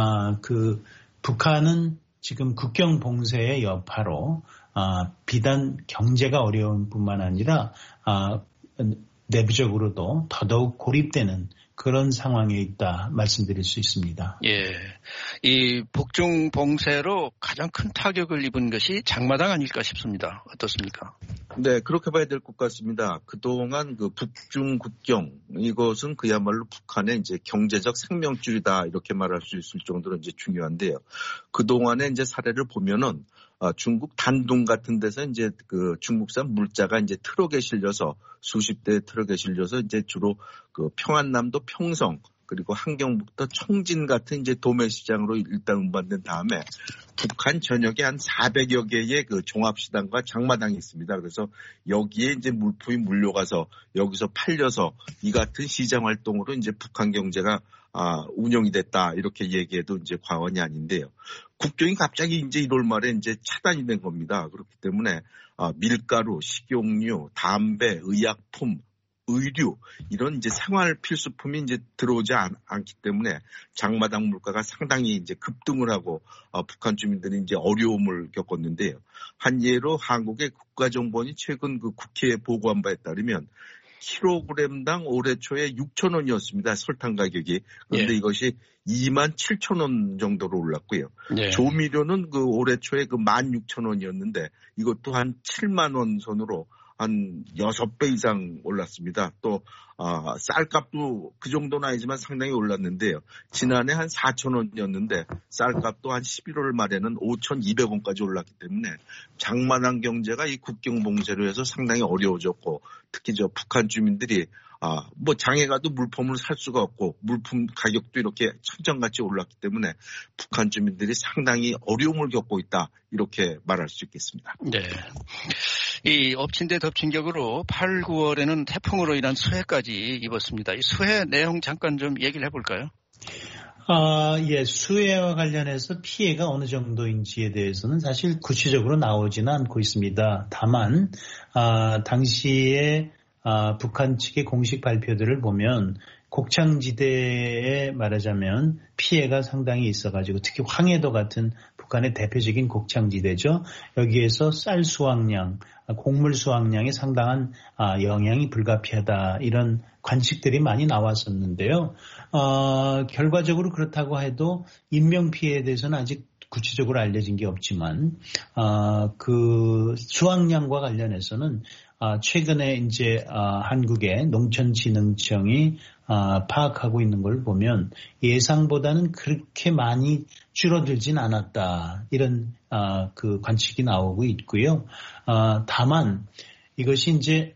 북한은 지금 국경 봉쇄의 여파로 비단 경제가 어려운 뿐만 아니라 내부적으로도 더더욱 고립되는 그런 상황에 있다 말씀드릴 수 있습니다. 예, 이 북중 봉쇄로 가장 큰 타격을 입은 것이 장마당 아닐까 싶습니다. 어떻습니까? 네, 그렇게 봐야 될 것 같습니다. 그동안 북중 국경 이것은 그야말로 북한의 이제 경제적 생명줄이다 이렇게 말할 수 있을 정도로 이제 중요한데요. 그동안의 이제 사례를 보면은 중국 단둥 같은 데서 이제 중국산 물자가 이제 트럭에 실려서 수십 대 트럭에 실려서 이제 주로 평안남도 평성 그리고 한경북도 청진 같은 이제 도매 시장으로 일단 운반된 다음에 북한 전역에 한 400여 개의 종합시장과 장마당이 있습니다. 그래서 여기에 이제 물품이 물려가서 여기서 팔려서 이 같은 시장 활동으로 이제 북한 경제가 운영이 됐다 이렇게 얘기해도 이제 과언이 아닌데요. 국경이 갑자기 이제 1월 말에 이제 차단이 된 겁니다. 그렇기 때문에 밀가루, 식용유, 담배, 의약품, 의류 이런 이제 생활 필수품이 이제 들어오지 않기 때문에 장마당 물가가 상당히 이제 급등을 하고 북한 주민들이 이제 어려움을 겪었는데요. 한 예로 한국의 국가정보원이 최근 국회에 보고한 바에 따르면 킬로그램당 올해 초에 6,000원이었습니다. 설탕 가격이. 그런데 예. 이것이 27,000원 정도로 올랐고요. 예. 조미료는 올해 초에 16,000원이었는데 이것도 한 7만 원 선으로 한 6배 이상 올랐습니다. 또 쌀값도 그 정도는 아니지만 상당히 올랐는데요. 지난해 한 4,000원이었는데 쌀값도 한 11월 말에는 5,200원까지 올랐기 때문에 장만한 경제가 이 국경 봉쇄로 해서 상당히 어려워졌고 특히 북한 주민들이 뭐 장에 가도 물품을 살 수가 없고 물품 가격도 이렇게 천정같이 올랐기 때문에 북한 주민들이 상당히 어려움을 겪고 있다. 이렇게 말할 수 있겠습니다. 네. 이 엎친 데 덮친 격으로 8, 9월에는 태풍으로 인한 수해까지 입었습니다. 이 수해 내용 잠깐 좀 얘기를 해볼까요? 예, 수해와 관련해서 피해가 어느 정도인지에 대해서는 사실 구체적으로 나오지는 않고 있습니다. 다만, 당시에 북한 측의 공식 발표들을 보면 곡창지대에 말하자면 피해가 상당히 있어가지고 특히 황해도 같은 북한의 대표적인 곡창지대죠. 여기에서 쌀 수확량, 곡물 수확량에 상당한 영향이 불가피하다 이런 관측들이 많이 나왔었는데요. 결과적으로 그렇다고 해도 인명피해에 대해서는 아직 구체적으로 알려진 게 없지만 그 수확량과 관련해서는 최근에 이제 한국의 농촌진흥청이 파악하고 있는 걸 보면 예상보다는 그렇게 많이 줄어들진 않았다 이런 그 관측이 나오고 있고요. 다만 이것이 이제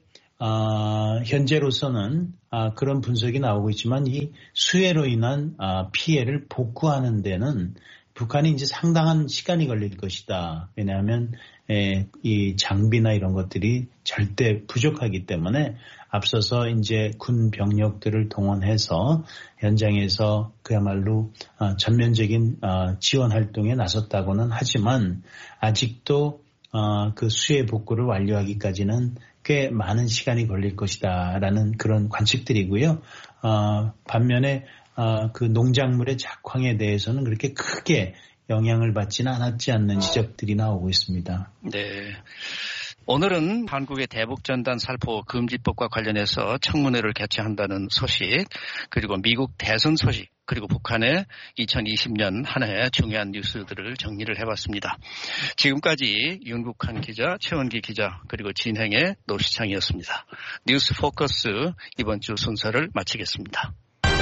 현재로서는 그런 분석이 나오고 있지만 이 수해로 인한 피해를 복구하는 데는 북한이 이제 상당한 시간이 걸릴 것이다. 왜냐하면 이 장비나 이런 것들이 절대 부족하기 때문에 앞서서 이제 군 병력들을 동원해서 현장에서 그야말로 전면적인 지원 활동에 나섰다고는 하지만 아직도 그 수해 복구를 완료하기까지는 꽤 많은 시간이 걸릴 것이다라는 그런 관측들이고요. 반면에 그 농작물의 작황에 대해서는 그렇게 크게 영향을 받지는 않았지 않는 지적들이 나오고 있습니다. 네. 오늘은 한국의 대북전단 살포 금지법과 관련해서 청문회를 개최한다는 소식, 그리고 미국 대선 소식, 그리고 북한의 2020년 한 해 중요한 뉴스들을 정리를 해봤습니다. 지금까지 윤국한 기자, 최원기 기자, 그리고 진행의 노시창이었습니다. 뉴스 포커스 이번 주 순서를 마치겠습니다.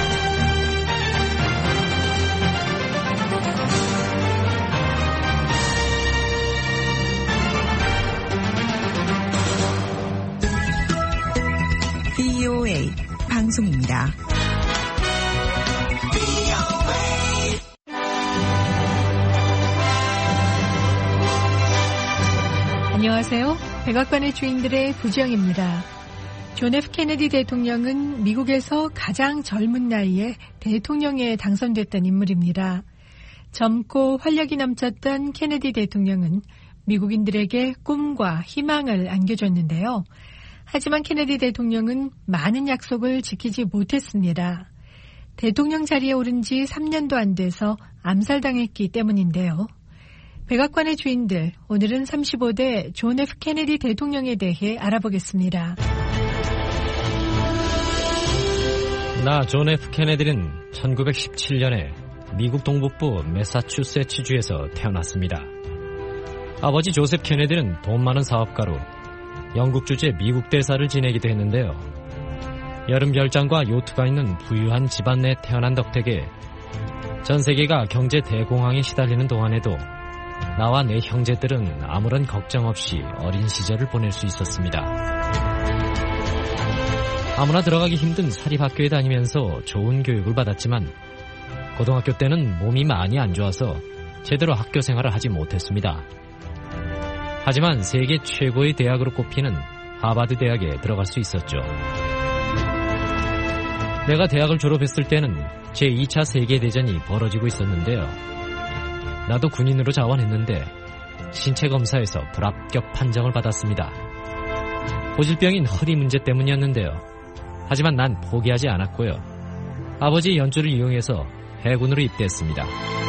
VOA 방송입니다. 안녕하세요. 백악관의 주인들의 부정입니다. 존 F 케네디 대통령은 미국에서 가장 젊은 나이에 대통령에 당선됐던 인물입니다. 젊고 활력이 넘쳤던 케네디 대통령은 미국인들에게 꿈과 희망을 안겨줬는데요. 하지만 케네디 대통령은 많은 약속을 지키지 못했습니다. 대통령 자리에 오른 지 3년도 안 돼서 암살당했기 때문인데요. 백악관의 주인들, 오늘은 35대 존 F 케네디 대통령에 대해 알아보겠습니다. 나 존 F 케네디는 1917년에 미국 동북부 매사추세츠주에서 태어났습니다. 아버지 조셉 케네디는 돈 많은 사업가로 영국 주재 미국 대사를 지내기도 했는데요. 여름 별장과 요트가 있는 부유한 집안 내 태어난 덕택에 전 세계가 경제 대공황에 시달리는 동안에도 나와 내 형제들은 아무런 걱정 없이 어린 시절을 보낼 수 있었습니다. 아무나 들어가기 힘든 사립학교에 다니면서 좋은 교육을 받았지만 고등학교 때는 몸이 많이 안 좋아서 제대로 학교 생활을 하지 못했습니다. 하지만 세계 최고의 대학으로 꼽히는 하버드 대학에 들어갈 수 있었죠. 내가 대학을 졸업했을 때는 제2차 세계대전이 벌어지고 있었는데요. 나도 군인으로 자원했는데 신체 검사에서 불합격 판정을 받았습니다. 고질병인 허리 문제 때문이었는데요. 하지만 난 포기하지 않았고요. 아버지의 연주를 이용해서 해군으로 입대했습니다.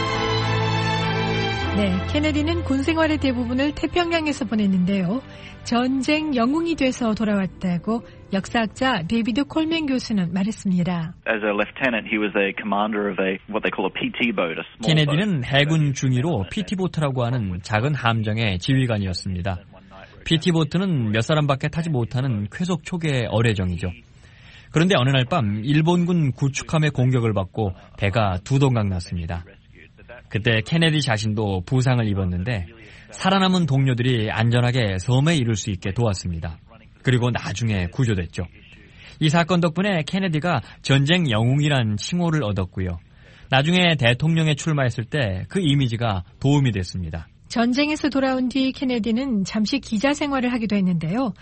네, 케네디는 군 생활의 대부분을 태평양에서 보냈는데요. 전쟁 영웅이 돼서 돌아왔다고 역사학자 데이비드 콜맨 교수는 말했습니다. As a lieutenant, he was a commander of what they call a PT boat, a small 케네디는 해군 중위로 PT 보트라고 하는 작은 함정의 지휘관이었습니다. PT보트는 몇 사람밖에 타지 못하는 쾌속 초계의 어뢰정이죠. 그런데 어느 날 밤 일본군 구축함의 공격을 받고 배가 두동강 났습니다. 그때 케네디 자신도 부상을 입었는데 살아남은 동료들이 안전하게 섬에 이를 수 있게 도왔습니다. 그리고 나중에 구조됐죠. 이 사건 덕분에 케네디가 전쟁 영웅이란 칭호를 얻었고요. 나중에 대통령에 출마했을 때 그 이미지가 도움이 됐습니다. 전쟁에서 돌아온 뒤 케네디는 잠시 기자 생활을 하기도 했는데요.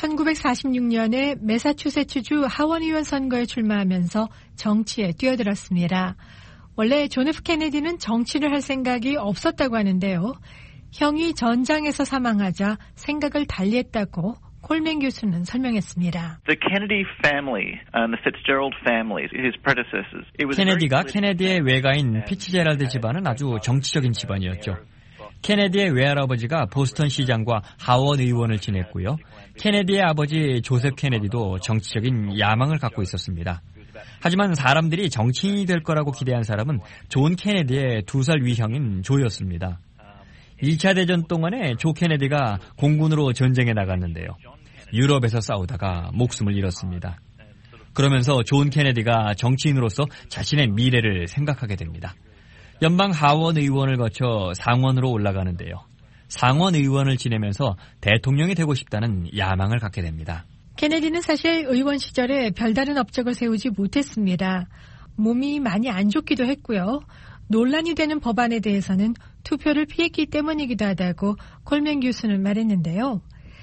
1946년에 매사추세츠주 하원의원 선거에 출마하면서 정치에 뛰어들었습니다. 원래 존 F 케네디는 정치를 할 생각이 없었다고 하는데요. 형이 전장에서 사망하자 생각을 달리했다고 콜맨 교수는 설명했습니다. The Kennedy family and the Fitzgerald families, his predecessors. 케네디가 케네디의 외가인 피츠제랄드 집안은 아주 정치적인 집안이었죠. 케네디의 외할아버지가 보스턴 시장과 하원 의원을 지냈고요. 케네디의 아버지 조셉 케네디도 정치적인 야망을 갖고 있었습니다. 하지만 사람들이 정치인이 될 거라고 기대한 사람은 존 케네디의 2살 위형인 조였습니다. 2차 대전 동안에 조 케네디가 공군으로 전쟁에 나갔는데요. 유럽에서 싸우다가 목숨을 잃었습니다. 그러면서 존 케네디가 정치인으로서 자신의 미래를 생각하게 됩니다. 연방 하원 의원을 거쳐 상원으로 올라가는데요. 상원 의원을 지내면서 대통령이 되고 싶다는 야망을 갖게 됩니다. 케네디는 사실 의원 시절에 별다른 업적을 세우지 못했습니다. 몸이 많이 안 좋기도 했고요. 논란이 되는 법안에 대해서는 투표를 피했기 때문이기도 하다고 콜맨 교수는 말했는데요.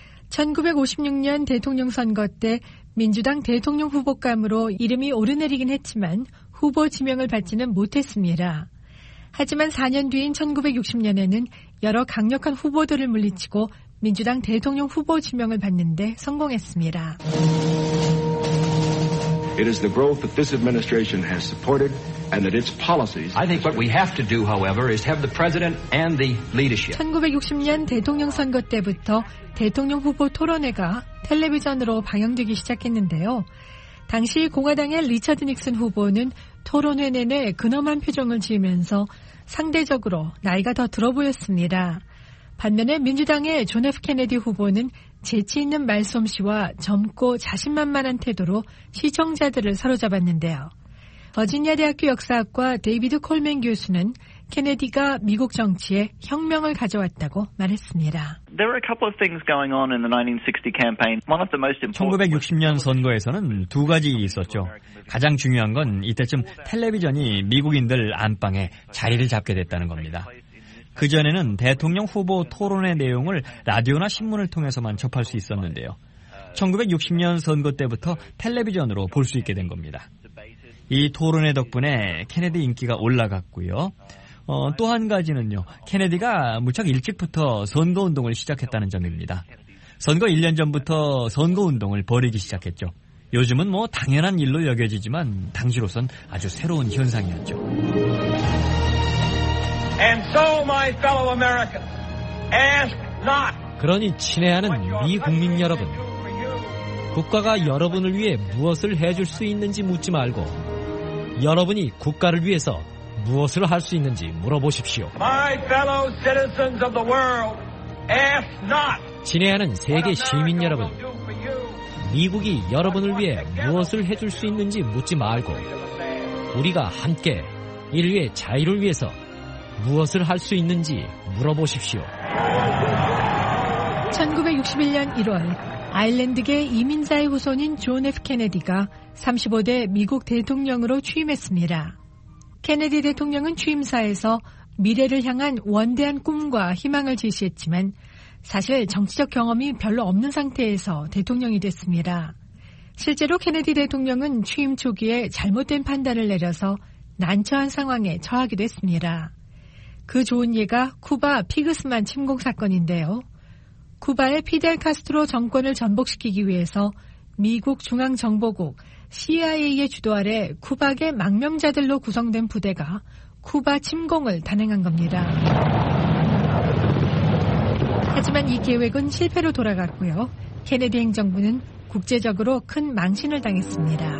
1956년 대통령 선거 때 민주당 대통령 후보감으로 이름이 오르내리긴 했지만 후보 지명을 받지는 못했습니다. 하지만 4년 뒤인 1960년에는 여러 강력한 후보들을 물리치고 민주당 대통령 후보 지명을 받는데 성공했습니다. It is the growth that this administration has supported and that its policies. I think what we have to do, however, is have the president and the leadership. 1960년 대통령 선거 때부터 대통령 후보 토론회가 텔레비전으로 방영되기 시작했는데요. 당시 공화당의 리처드 닉슨 후보는 토론회 내내 근엄한 표정을 지으면서 상대적으로 나이가 더 들어 보였습니다. 반면에 민주당의 존 F 케네디 후보는 재치 있는 말솜씨와 젊고 자신만만한 태도로 시청자들을 사로잡았는데요. 버지니아 대학교 역사학과 데이비드 콜맨 교수는 케네디가 미국 정치에 혁명을 가져왔다고 말했습니다. There were a couple of things going on in the 1960 campaign. One of the most important 1960년 선거에서는 두 가지 있었죠. 가장 중요한 건 이때쯤 텔레비전이 미국인들 안방에 자리를 잡게 됐다는 겁니다. 그전에는 대통령 후보 토론의 내용을 라디오나 신문을 통해서만 접할 수 있었는데요. 1960년 선거 때부터 텔레비전으로 볼 수 있게 된 겁니다. 이 토론회 덕분에 케네디 인기가 올라갔고요. 또 한 가지는요. 케네디가 무척 일찍부터 선거운동을 시작했다는 점입니다. 선거 1년 전부터 선거운동을 벌이기 시작했죠. 요즘은 뭐 당연한 일로 여겨지지만 당시로선 아주 새로운 현상이었죠. And so, my fellow Americans, ask not. 그러니 친애하는 미 국민 여러분, 국가가 여러분을 위해 무엇을 해줄 수 있는지 묻지 말고 여러분이 국가를 위해서 무엇을 할 수 있는지 물어보십시오. My fellow citizens of the world, ask not. 친애하는 세계 시민 여러분, 미국이 여러분을 위해 무엇을 해줄 수 있는지 묻지 말고 우리가 함께 인류의 자유를 위해서 무엇을 할 수 있는지 물어보십시오. 1961년 1월 아일랜드계 이민자의 후손인 존 F 케네디가 35대 미국 대통령으로 취임했습니다. 케네디 대통령은 취임사에서 미래를 향한 원대한 꿈과 희망을 제시했지만 사실 정치적 경험이 별로 없는 상태에서 대통령이 됐습니다. 실제로 케네디 대통령은 취임 초기에 잘못된 판단을 내려서 난처한 상황에 처하기도 했습니다. 그 좋은 예가 쿠바 피그스만 침공 사건인데요. 쿠바의 피델 카스트로 정권을 전복시키기 위해서 미국 중앙정보국 CIA의 주도 아래 쿠바계 망명자들로 구성된 부대가 쿠바 침공을 단행한 겁니다. 하지만 이 계획은 실패로 돌아갔고요. 케네디 행정부는 국제적으로 큰 망신을 당했습니다.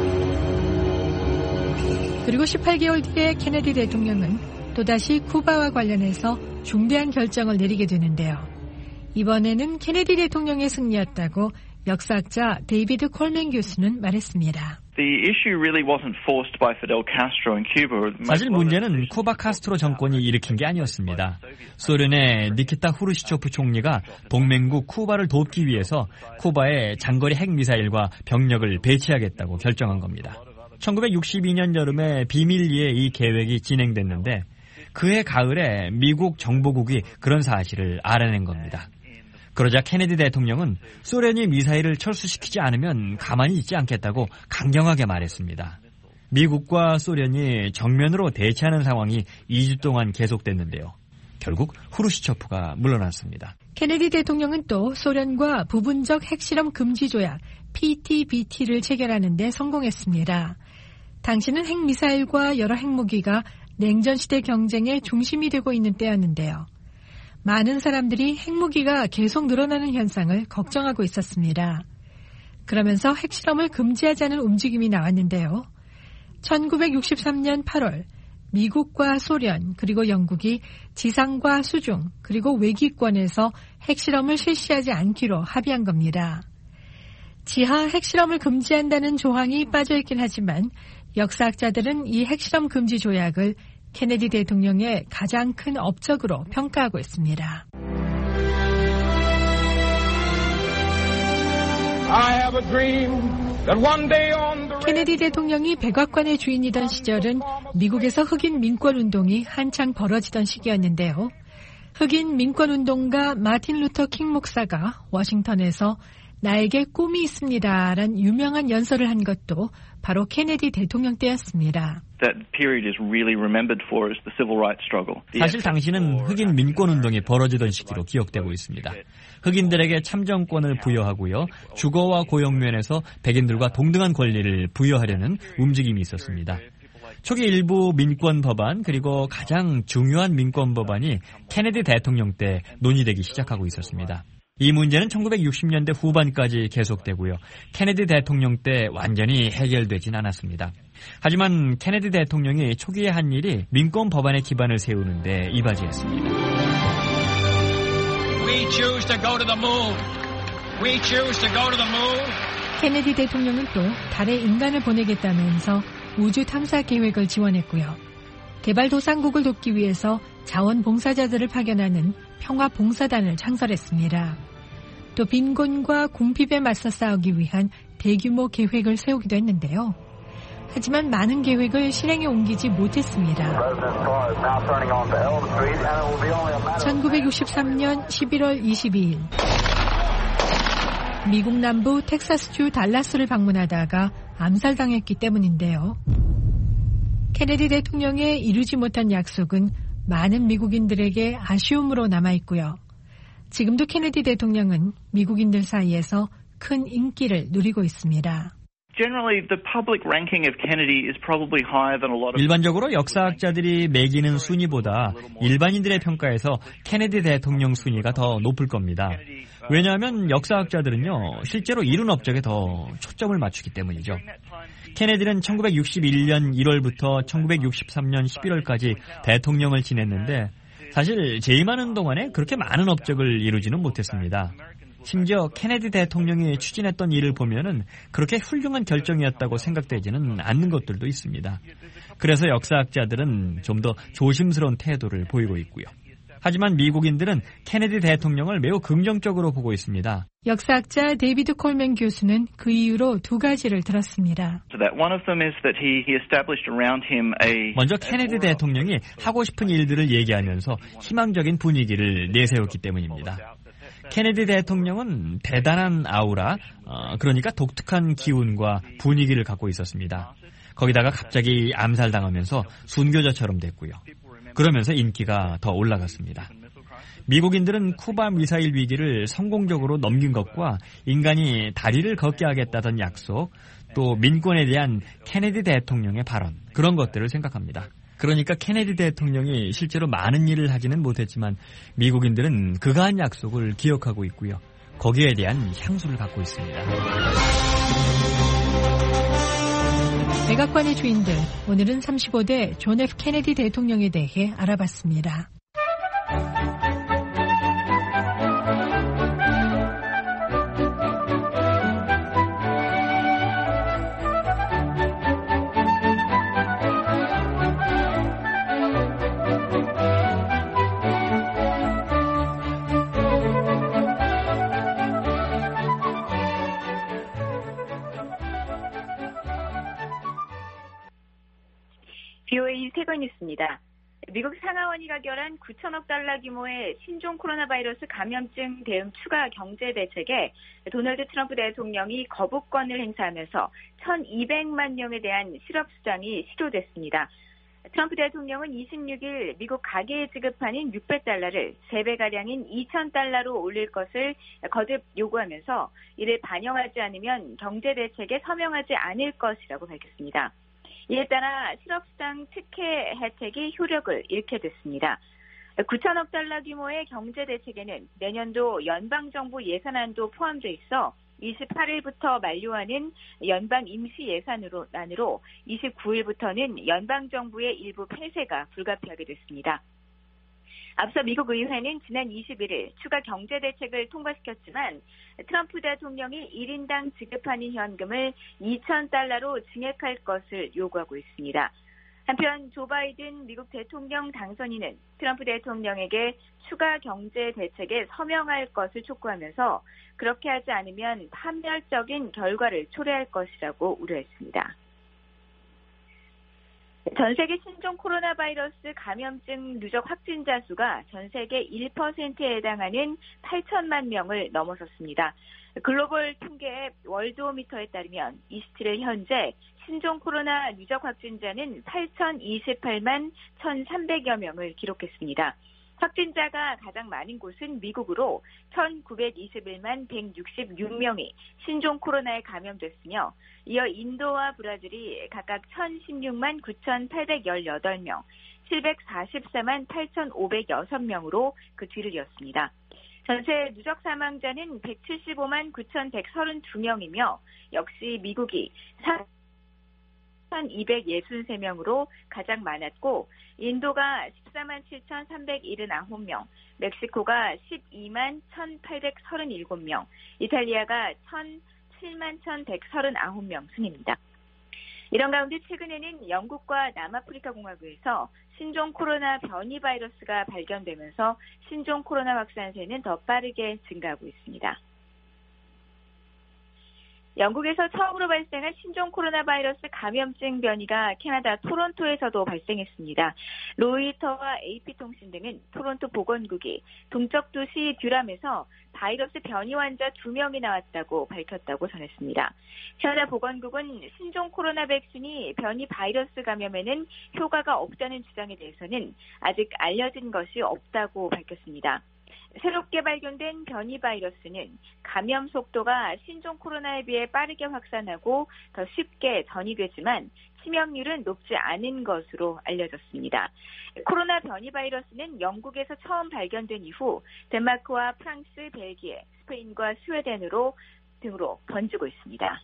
그리고 18개월 뒤에 케네디 대통령은 또다시 쿠바와 관련해서 중대한 결정을 내리게 되는데요. 이번에는 케네디 대통령의 승리였다고 역사학자 데이비드 콜맨 교수는 말했습니다. 사실 문제는 쿠바 카스트로 정권이 일으킨 게 아니었습니다. 소련의 니키타 후르시초프 총리가 동맹국 쿠바를 돕기 위해서 쿠바에 장거리 핵미사일과 병력을 배치하겠다고 결정한 겁니다. 1962년 여름에 비밀리에 이 계획이 진행됐는데 그해 가을에 미국 정보국이 그런 사실을 알아낸 겁니다. 그러자 케네디 대통령은 소련이 미사일을 철수시키지 않으면 가만히 있지 않겠다고 강경하게 말했습니다. 미국과 소련이 정면으로 대치하는 상황이 2주 동안 계속됐는데요. 결국 후르시초프가 물러났습니다. 케네디 대통령은 또 소련과 부분적 핵실험 금지 조약 PTBT를 체결하는 데 성공했습니다. 당시는 핵미사일과 여러 핵무기가 냉전시대 경쟁의 중심이 되고 있는 때였는데요. 많은 사람들이 핵무기가 계속 늘어나는 현상을 걱정하고 있었습니다. 그러면서 핵실험을 금지하자는 움직임이 나왔는데요. 1963년 8월 미국과 소련 그리고 영국이 지상과 수중 그리고 외기권에서 핵실험을 실시하지 않기로 합의한 겁니다. 지하 핵실험을 금지한다는 조항이 빠져있긴 하지만 역사학자들은 이 핵실험 금지 조약을 케네디 대통령의 가장 큰 업적으로 평가하고 있습니다. 케네디 대통령이 백악관의 주인이던 시절은 미국에서 흑인 민권운동이 한창 벌어지던 시기였는데요. 흑인 민권운동가 마틴 루터 킹 목사가 워싱턴에서 나에게 꿈이 있습니다란 유명한 연설을 한 것도 바로 케네디 대통령 때였습니다. 사실 당시는 흑인 민권운동이 벌어지던 시기로 기억되고 있습니다. 흑인들에게 참정권을 부여하고요. 주거와 고용 면에서 백인들과 동등한 권리를 부여하려는 움직임이 있었습니다. 초기 일부 민권 법안 그리고 가장 중요한 민권 법안이 케네디 대통령 때 논의되기 시작하고 있었습니다. 이 문제는 1960년대 후반까지 계속되고요. 케네디 대통령 때 완전히 해결되진 않았습니다. 하지만 케네디 대통령이 초기에 한 일이 민권 법안의 기반을 세우는 데 이바지했습니다. We choose to go to the moon. We choose to go to the moon. 케네디 대통령은 또 달에 인간을 보내겠다면서 우주 탐사 계획을 지원했고요. 개발도상국을 돕기 위해서 자원봉사자들을 파견하는 평화봉사단을 창설했습니다. 또 빈곤과 궁핍에 맞서 싸우기 위한 대규모 계획을 세우기도 했는데요. 하지만 많은 계획을 실행에 옮기지 못했습니다. 1963년 11월 22일 미국 남부 텍사스주 달라스를 방문하다가 암살당했기 때문인데요. 케네디 대통령의 이루지 못한 약속은 많은 미국인들에게 아쉬움으로 남아있고요. 지금도 케네디 대통령은 미국인들 사이에서 큰 인기를 누리고 있습니다. 일반적으로 역사학자들이 매기는 순위보다 일반인들의 평가에서 케네디 대통령 순위가 더 높을 겁니다. 왜냐하면 역사학자들은요, 실제로 이룬 업적에 더 초점을 맞추기 때문이죠. 케네디는 1961년 1월부터 1963년 11월까지 대통령을 지냈는데 사실 재임하는 동안에 그렇게 많은 업적을 이루지는 못했습니다. 심지어 케네디 대통령이 추진했던 일을 보면은 그렇게 훌륭한 결정이었다고 생각되지는 않는 것들도 있습니다. 그래서 역사학자들은 좀 더 조심스러운 태도를 보이고 있고요. 하지만 미국인들은 케네디 대통령을 매우 긍정적으로 보고 있습니다. 역사학자 데이비드 콜맨 교수는 그 이유로 두 가지를 들었습니다. 먼저 케네디 대통령이 하고 싶은 일들을 얘기하면서 희망적인 분위기를 내세웠기 때문입니다. 케네디 대통령은 대단한 아우라, 그러니까 독특한 기운과 분위기를 갖고 있었습니다. 거기다가 갑자기 암살당하면서 순교자처럼 됐고요. 그러면서 인기가 더 올라갔습니다. 미국인들은 쿠바 미사일 위기를 성공적으로 넘긴 것과 인간이 다리를 걷게 하겠다던 약속, 또 민권에 대한 케네디 대통령의 발언, 그런 것들을 생각합니다. 그러니까 케네디 대통령이 실제로 많은 일을 하지는 못했지만 미국인들은 그가 한 약속을 기억하고 있고요. 거기에 대한 향수를 갖고 있습니다. 백악관의 주인들, 오늘은 35대 존 F 케네디 대통령에 대해 알아봤습니다. BOA 세계 뉴스입니다. 미국 상하원의가 결한 9천억 달러 규모의 신종 코로나 바이러스 감염증 대응 추가 경제 대책에 도널드 트럼프 대통령이 거부권을 행사하면서 1,200만 명에 대한 실업 수당이 실효됐습니다. 트럼프 대통령은 26일 미국 가계에 지급하는 600달러를 3배가량인 2,000달러로 올릴 것을 거듭 요구하면서 이를 반영하지 않으면 경제 대책에 서명하지 않을 것이라고 밝혔습니다. 이에 따라 실업수당 특혜 혜택이 효력을 잃게 됐습니다. 9천억 달러 규모의 경제 대책에는 내년도 연방정부 예산안도 포함돼 있어 28일부터 만료하는 연방 임시 예산으로 29일부터는 연방정부의 일부 폐쇄가 불가피하게 됐습니다. 앞서 미국 의회는 지난 21일 추가 경제 대책을 통과시켰지만 트럼프 대통령이 1인당 지급하는 현금을 2,000달러로 증액할 것을 요구하고 있습니다. 한편 조 바이든 미국 대통령 당선인은 트럼프 대통령에게 추가 경제 대책에 서명할 것을 촉구하면서 그렇게 하지 않으면 파멸적인 결과를 초래할 것이라고 우려했습니다. 전 세계 신종 코로나 바이러스 감염증 누적 확진자 수가 전 세계 1%에 해당하는 8천만 명을 넘어섰습니다. 글로벌 통계 앱 월드오미터에 따르면 27일 현재 신종 코로나 누적 확진자는 8,028만 1,300여 명을 기록했습니다. 확진자가 가장 많은 곳은 미국으로 1,921만 166명이 신종 코로나에 감염됐으며 이어 인도와 브라질이 각각 1,016만 9,818명, 744만 8,506명으로 그 뒤를 이었습니다. 전체 누적 사망자는 175만 9,132명이며 역시 미국이 1,263명으로 가장 많았고 인도가 14만 7,379명, 멕시코가 12만 1,837명, 이탈리아가 7만 1,139명 순입니다. 이런 가운데 최근에는 영국과 남아프리카 공화국에서 신종 코로나 변이 바이러스가 발견되면서 신종 코로나 확산세는 더 빠르게 증가하고 있습니다. 영국에서 처음으로 발생한 신종 코로나 바이러스 감염증 변이가 캐나다 토론토에서도 발생했습니다. 로이터와 AP통신 등은 토론토 보건국이 동쪽 도시 듀람에서 바이러스 변이 환자 2명이 나왔다고 밝혔다고 전했습니다. 캐나다 보건국은 신종 코로나 백신이 변이 바이러스 감염에는 효과가 없다는 주장에 대해서는 아직 알려진 것이 없다고 밝혔습니다. 새롭게 발견된 변이 바이러스는 감염 속도가 신종 코로나에 비해 빠르게 확산하고 더 쉽게 전이되지만 치명률은 높지 않은 것으로 알려졌습니다. 코로나 변이 바이러스는 영국에서 처음 발견된 이후 덴마크와 프랑스, 벨기에, 스페인과 스웨덴으로 등으로 번지고 있습니다.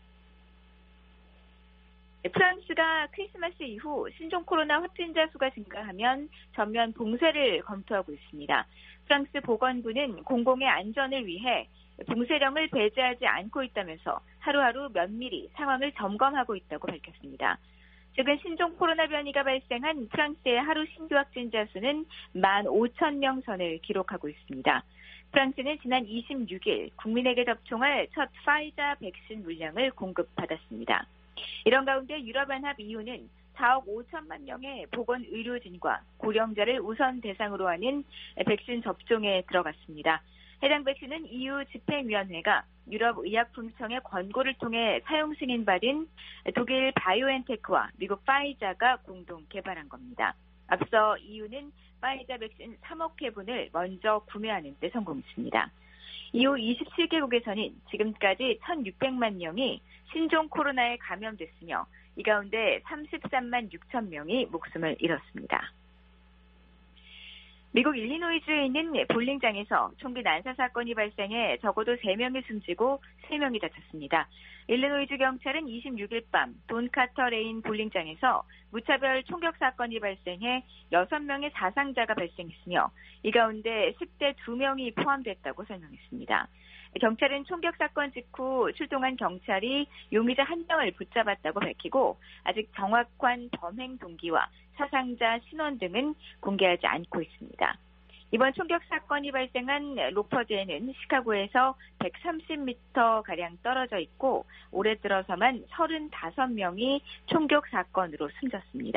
프랑스가 크리스마스 이후 신종 코로나 확진자 수가 증가하면 전면 봉쇄를 검토하고 있습니다. 프랑스 보건부는 공공의 안전을 위해 봉쇄령을 배제하지 않고 있다면서 하루하루 면밀히 상황을 점검하고 있다고 밝혔습니다. 최근 신종 코로나 변이가 발생한 프랑스의 하루 신규 확진자 수는 15,000명 선을 기록하고 있습니다. 프랑스는 지난 26일 국민에게 접종할 첫 파이자 백신 물량을 공급받았습니다. 이런 가운데 유럽연합 EU는 4억 5천만 명의 보건의료진과 고령자를 우선 대상으로 하는 백신 접종에 들어갔습니다. 해당 백신은 EU 집행위원회가 유럽의약품청의 권고를 통해 사용 승인받은 독일 바이오엔테크와 미국 파이자가 공동 개발한 겁니다. 앞서 EU는 파이자 백신 3억 회분을 먼저 구매하는 데 성공했습니다. 이후 27개국에서는 지금까지 1,600만 명이 신종 코로나에 감염됐으며 이 가운데 33만 6천 명이 목숨을 잃었습니다. 미국 일리노이주에 있는 볼링장에서 총기 난사 사건이 발생해 적어도 3명이 숨지고 3명이 다쳤습니다. 일리노이주 경찰은 26일 밤 돈카터 레인 볼링장에서 무차별 총격 사건이 발생해 6명의 사상자가 발생했으며 이 가운데 10대 2명이 포함됐다고 설명했습니다. 경찰은 총격 사건 직후 출동한 경찰이 용의자 1명을 붙잡았다고 밝히고 아직 정확한 범행 동기와 사상자 신원 등은 공개하지 않고 있습니다. 이번 총격 사건이 발생한 로퍼드에는 시카고에서 130m가량 떨어져 있고 올해 들어서만 35명이 총격 사건으로 숨졌습니다.